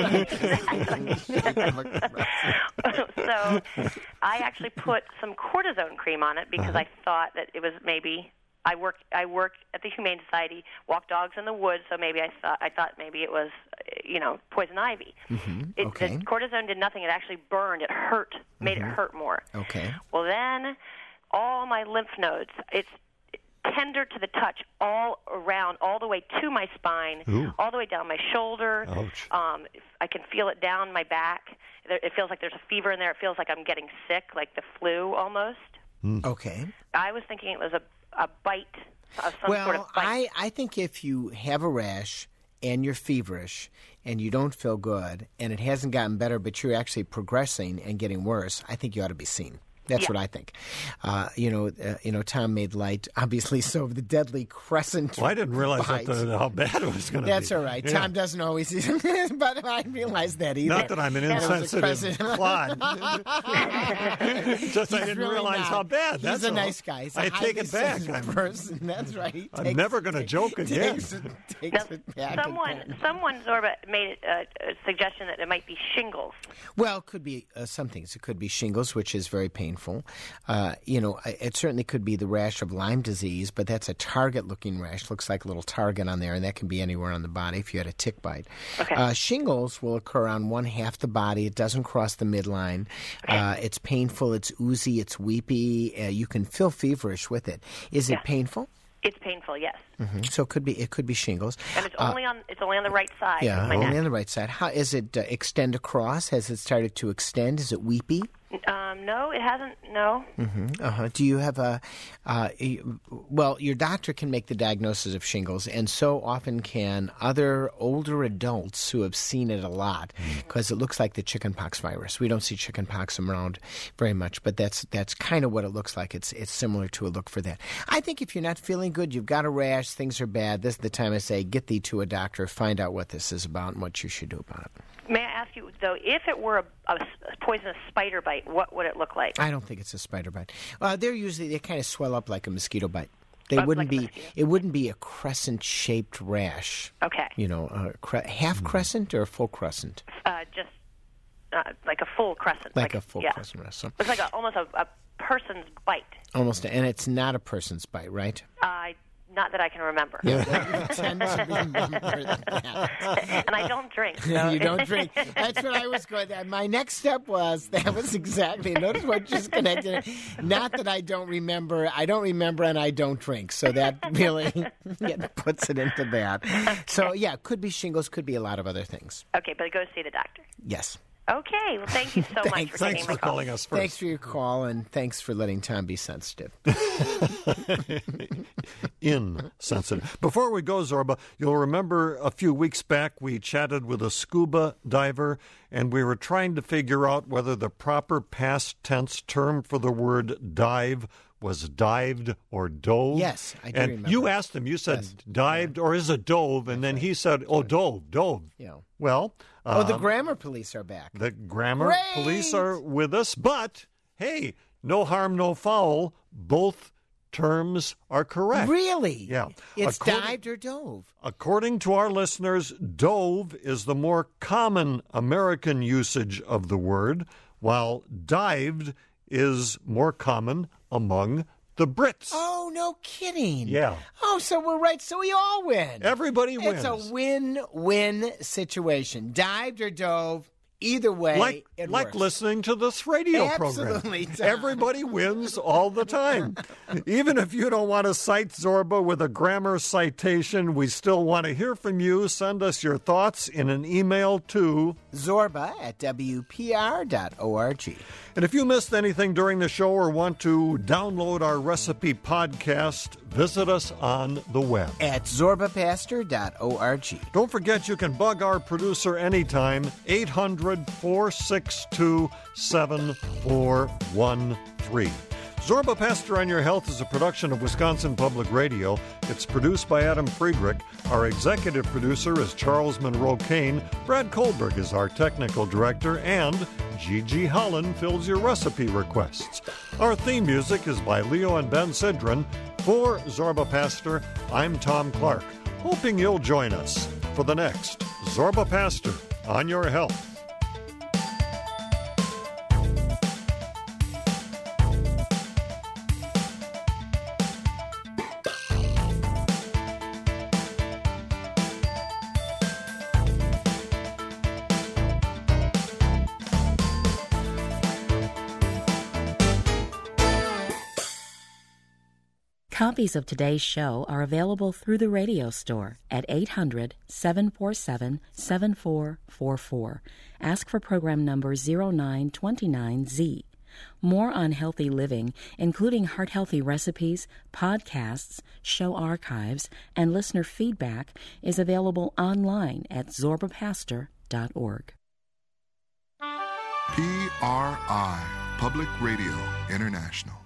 S10: So I actually put some cortisone cream on it because
S1: Uh-huh.
S10: I thought that it was maybe I work I work at the Humane Society, walk dogs in the woods, so maybe I thought I thought maybe it was uh, you know poison ivy.
S2: Mm-hmm.
S10: It,
S2: Okay.
S10: The cortisone did nothing. It actually burned. It hurt. Made
S2: Mm-hmm.
S10: it hurt more.
S2: Okay.
S10: Well, then all my lymph nodes. It's tender to the touch all around, all the way to my spine,
S1: Ooh.
S10: all the way down my shoulder.
S1: Ouch.
S10: Um, I can feel it down my back. There- It feels like there's a fever in there. It feels like I'm getting sick, like the flu almost.
S2: Okay.
S10: I was thinking it was a, a bite, of some
S2: Well,
S10: sort of bite.
S2: I, I think if you have a rash and you're feverish and you don't feel good and it hasn't gotten better, but you're actually progressing and getting worse, I think you ought to be seen. That's
S10: Yeah.
S2: what I think. Uh, you know, uh, you know. Tom made light, obviously, so of the deadly crescent.
S1: Well, I didn't realize
S2: bite.
S1: that the, how bad it was going to be.
S2: That's all right.
S1: Yeah.
S2: Tom doesn't always, but I didn't realize that either.
S1: Not that I'm an
S2: That was a
S1: insensitive
S2: crescent.
S1: clod. Just I
S2: He's
S1: didn't
S2: really
S1: realize
S2: not.
S1: how bad.
S2: He's
S1: That's
S2: a
S1: all.
S2: nice guy. He's a
S1: I
S2: highly
S1: take it back.
S2: sensitive
S1: I'm,
S2: person. That's right. He
S1: I'm
S2: takes-
S1: never going to joke again.
S2: Takes it, takes
S10: Now,
S2: it back
S10: someone,
S2: again.
S10: someone, Zorba, made a, a suggestion that it might be shingles.
S2: Well, it could be uh, some things. It could be shingles, which is very painful. Uh, you know, it certainly could be the rash of Lyme disease, but that's a target-looking rash. Looks like a little target on there, and that can be anywhere on the body if you had a tick bite.
S10: Okay.
S2: Uh, shingles will occur on one half the body. It doesn't cross the midline. Uh, it's painful. It's oozy. It's weepy. Uh, you can feel feverish with it. Is it
S10: Yeah.
S2: painful?
S10: It's painful, yes.
S2: Mm-hmm. So it could be it could be shingles.
S10: And it's
S2: Uh,
S10: only on it's only on the right side.
S2: Yeah,
S10: of my
S2: only
S10: neck.
S2: on the right side. How is it uh, extend across? Has it started to extend? Is it weepy?
S10: Um, no, it hasn't. No.
S2: Mm-hmm. Uh-huh. Do you have a? Uh, a- well, your doctor can make the diagnosis of shingles, and so often can other older adults who have seen it a lot, because it looks like the chickenpox virus. We don't see chickenpox around very much, but that's that's kind of what it looks like. It's it's similar to a look for that. I think if you're not feeling good, you've got a rash, things are bad. This is the time I say get thee to a doctor, find out what this is about and what you should do about it.
S10: May I ask you though, if it were a, a poisonous spider bite, what would it look like?
S2: I don't think it's a spider bite. Uh, they're usually they kind of swell up like a mosquito bite. They
S10: Uh,
S2: wouldn't
S10: like a
S2: be.
S10: mosquito.
S2: It wouldn't be a crescent-shaped rash.
S10: Okay.
S2: You know, a cre- half crescent or a full crescent,
S10: Uh, just uh, like a full crescent.
S2: like, a full
S10: yeah.
S2: crescent rash. So
S10: It's like a, almost a, a person's bite.
S2: almost, and it's not a person's bite, right?
S10: Uh, not that I can remember.
S2: You tend to remember that.
S10: And I don't drink. So.
S2: You don't drink. That's what I was going. My next step was that was exactly. Notice what just connected. Not that I don't remember. I don't remember, and I don't drink. So that really yeah, puts it into that. So yeah, it could be shingles. Could be a lot of other things.
S10: Okay, but go see the doctor.
S2: Yes.
S10: Okay. Well, thank you so much
S2: Thanks.
S10: for
S1: Thanks
S10: taking
S1: for
S10: my call.
S1: calling us first.
S2: Thanks for your call, and thanks for letting Tom be sensitive.
S1: Insensitive. Before we go, Zorba, you'll remember a few weeks back we chatted with a scuba diver, and we were trying to figure out whether the proper past tense term for the word dive was dived or dove.
S2: Yes, I do
S1: and
S2: remember.
S1: you asked him, you said
S2: Yes.
S1: dived or is it dove? And then he said, oh, dove, dove.
S2: Yeah.
S1: Well,
S2: Oh, the
S1: um,
S2: grammar police are back.
S1: the grammar
S2: Great!
S1: police are with us, but hey, no harm, no foul. Both terms are correct.
S2: Really?
S1: Yeah.
S2: It's
S1: According-
S2: dived or dove.
S1: According to our listeners, dove is the more common American usage of the word, while dived is more common among the Brits.
S2: Oh, no kidding.
S1: Yeah.
S2: Oh, so we're right. So we all win.
S1: Everybody wins.
S2: It's a win-win situation. Dived or dove, either way,
S1: like
S2: it
S1: like
S2: works.
S1: listening to this radio
S2: Absolutely,
S1: program.
S2: Tom.
S1: Everybody wins all the time. Even if you don't want to cite Zorba with a grammar citation, we still want to hear from you. Send us your thoughts in an email to
S2: Zorba at W P R dot org.
S1: And if you missed anything during the show or want to download our recipe podcast, visit us on the web
S2: At zorba pastor dot org.
S1: Don't forget you can bug our producer anytime, eight hundred, four six two, seven four one three. Zorba Pastor on Your Health is a production of Wisconsin Public Radio. It's produced by Adam Friedrich. Our executive producer is Charles Monroe Kane. Brad Kohlberg is our technical director, and Gigi Holland fills your recipe requests. Our theme music is by Leo and Ben Sidran. For Zorba Pastor, I'm Tom Clark, hoping you'll join us for the next Zorba Pastor on Your Health.
S11: Copies of today's show are available through the radio store at eight hundred, seven four seven, seven four four four. Ask for program number zero nine two nine Z. More on healthy living, including heart-healthy recipes, podcasts, show archives, and listener feedback, is available online at zorba pastor dot org.
S12: P R I, Public Radio International.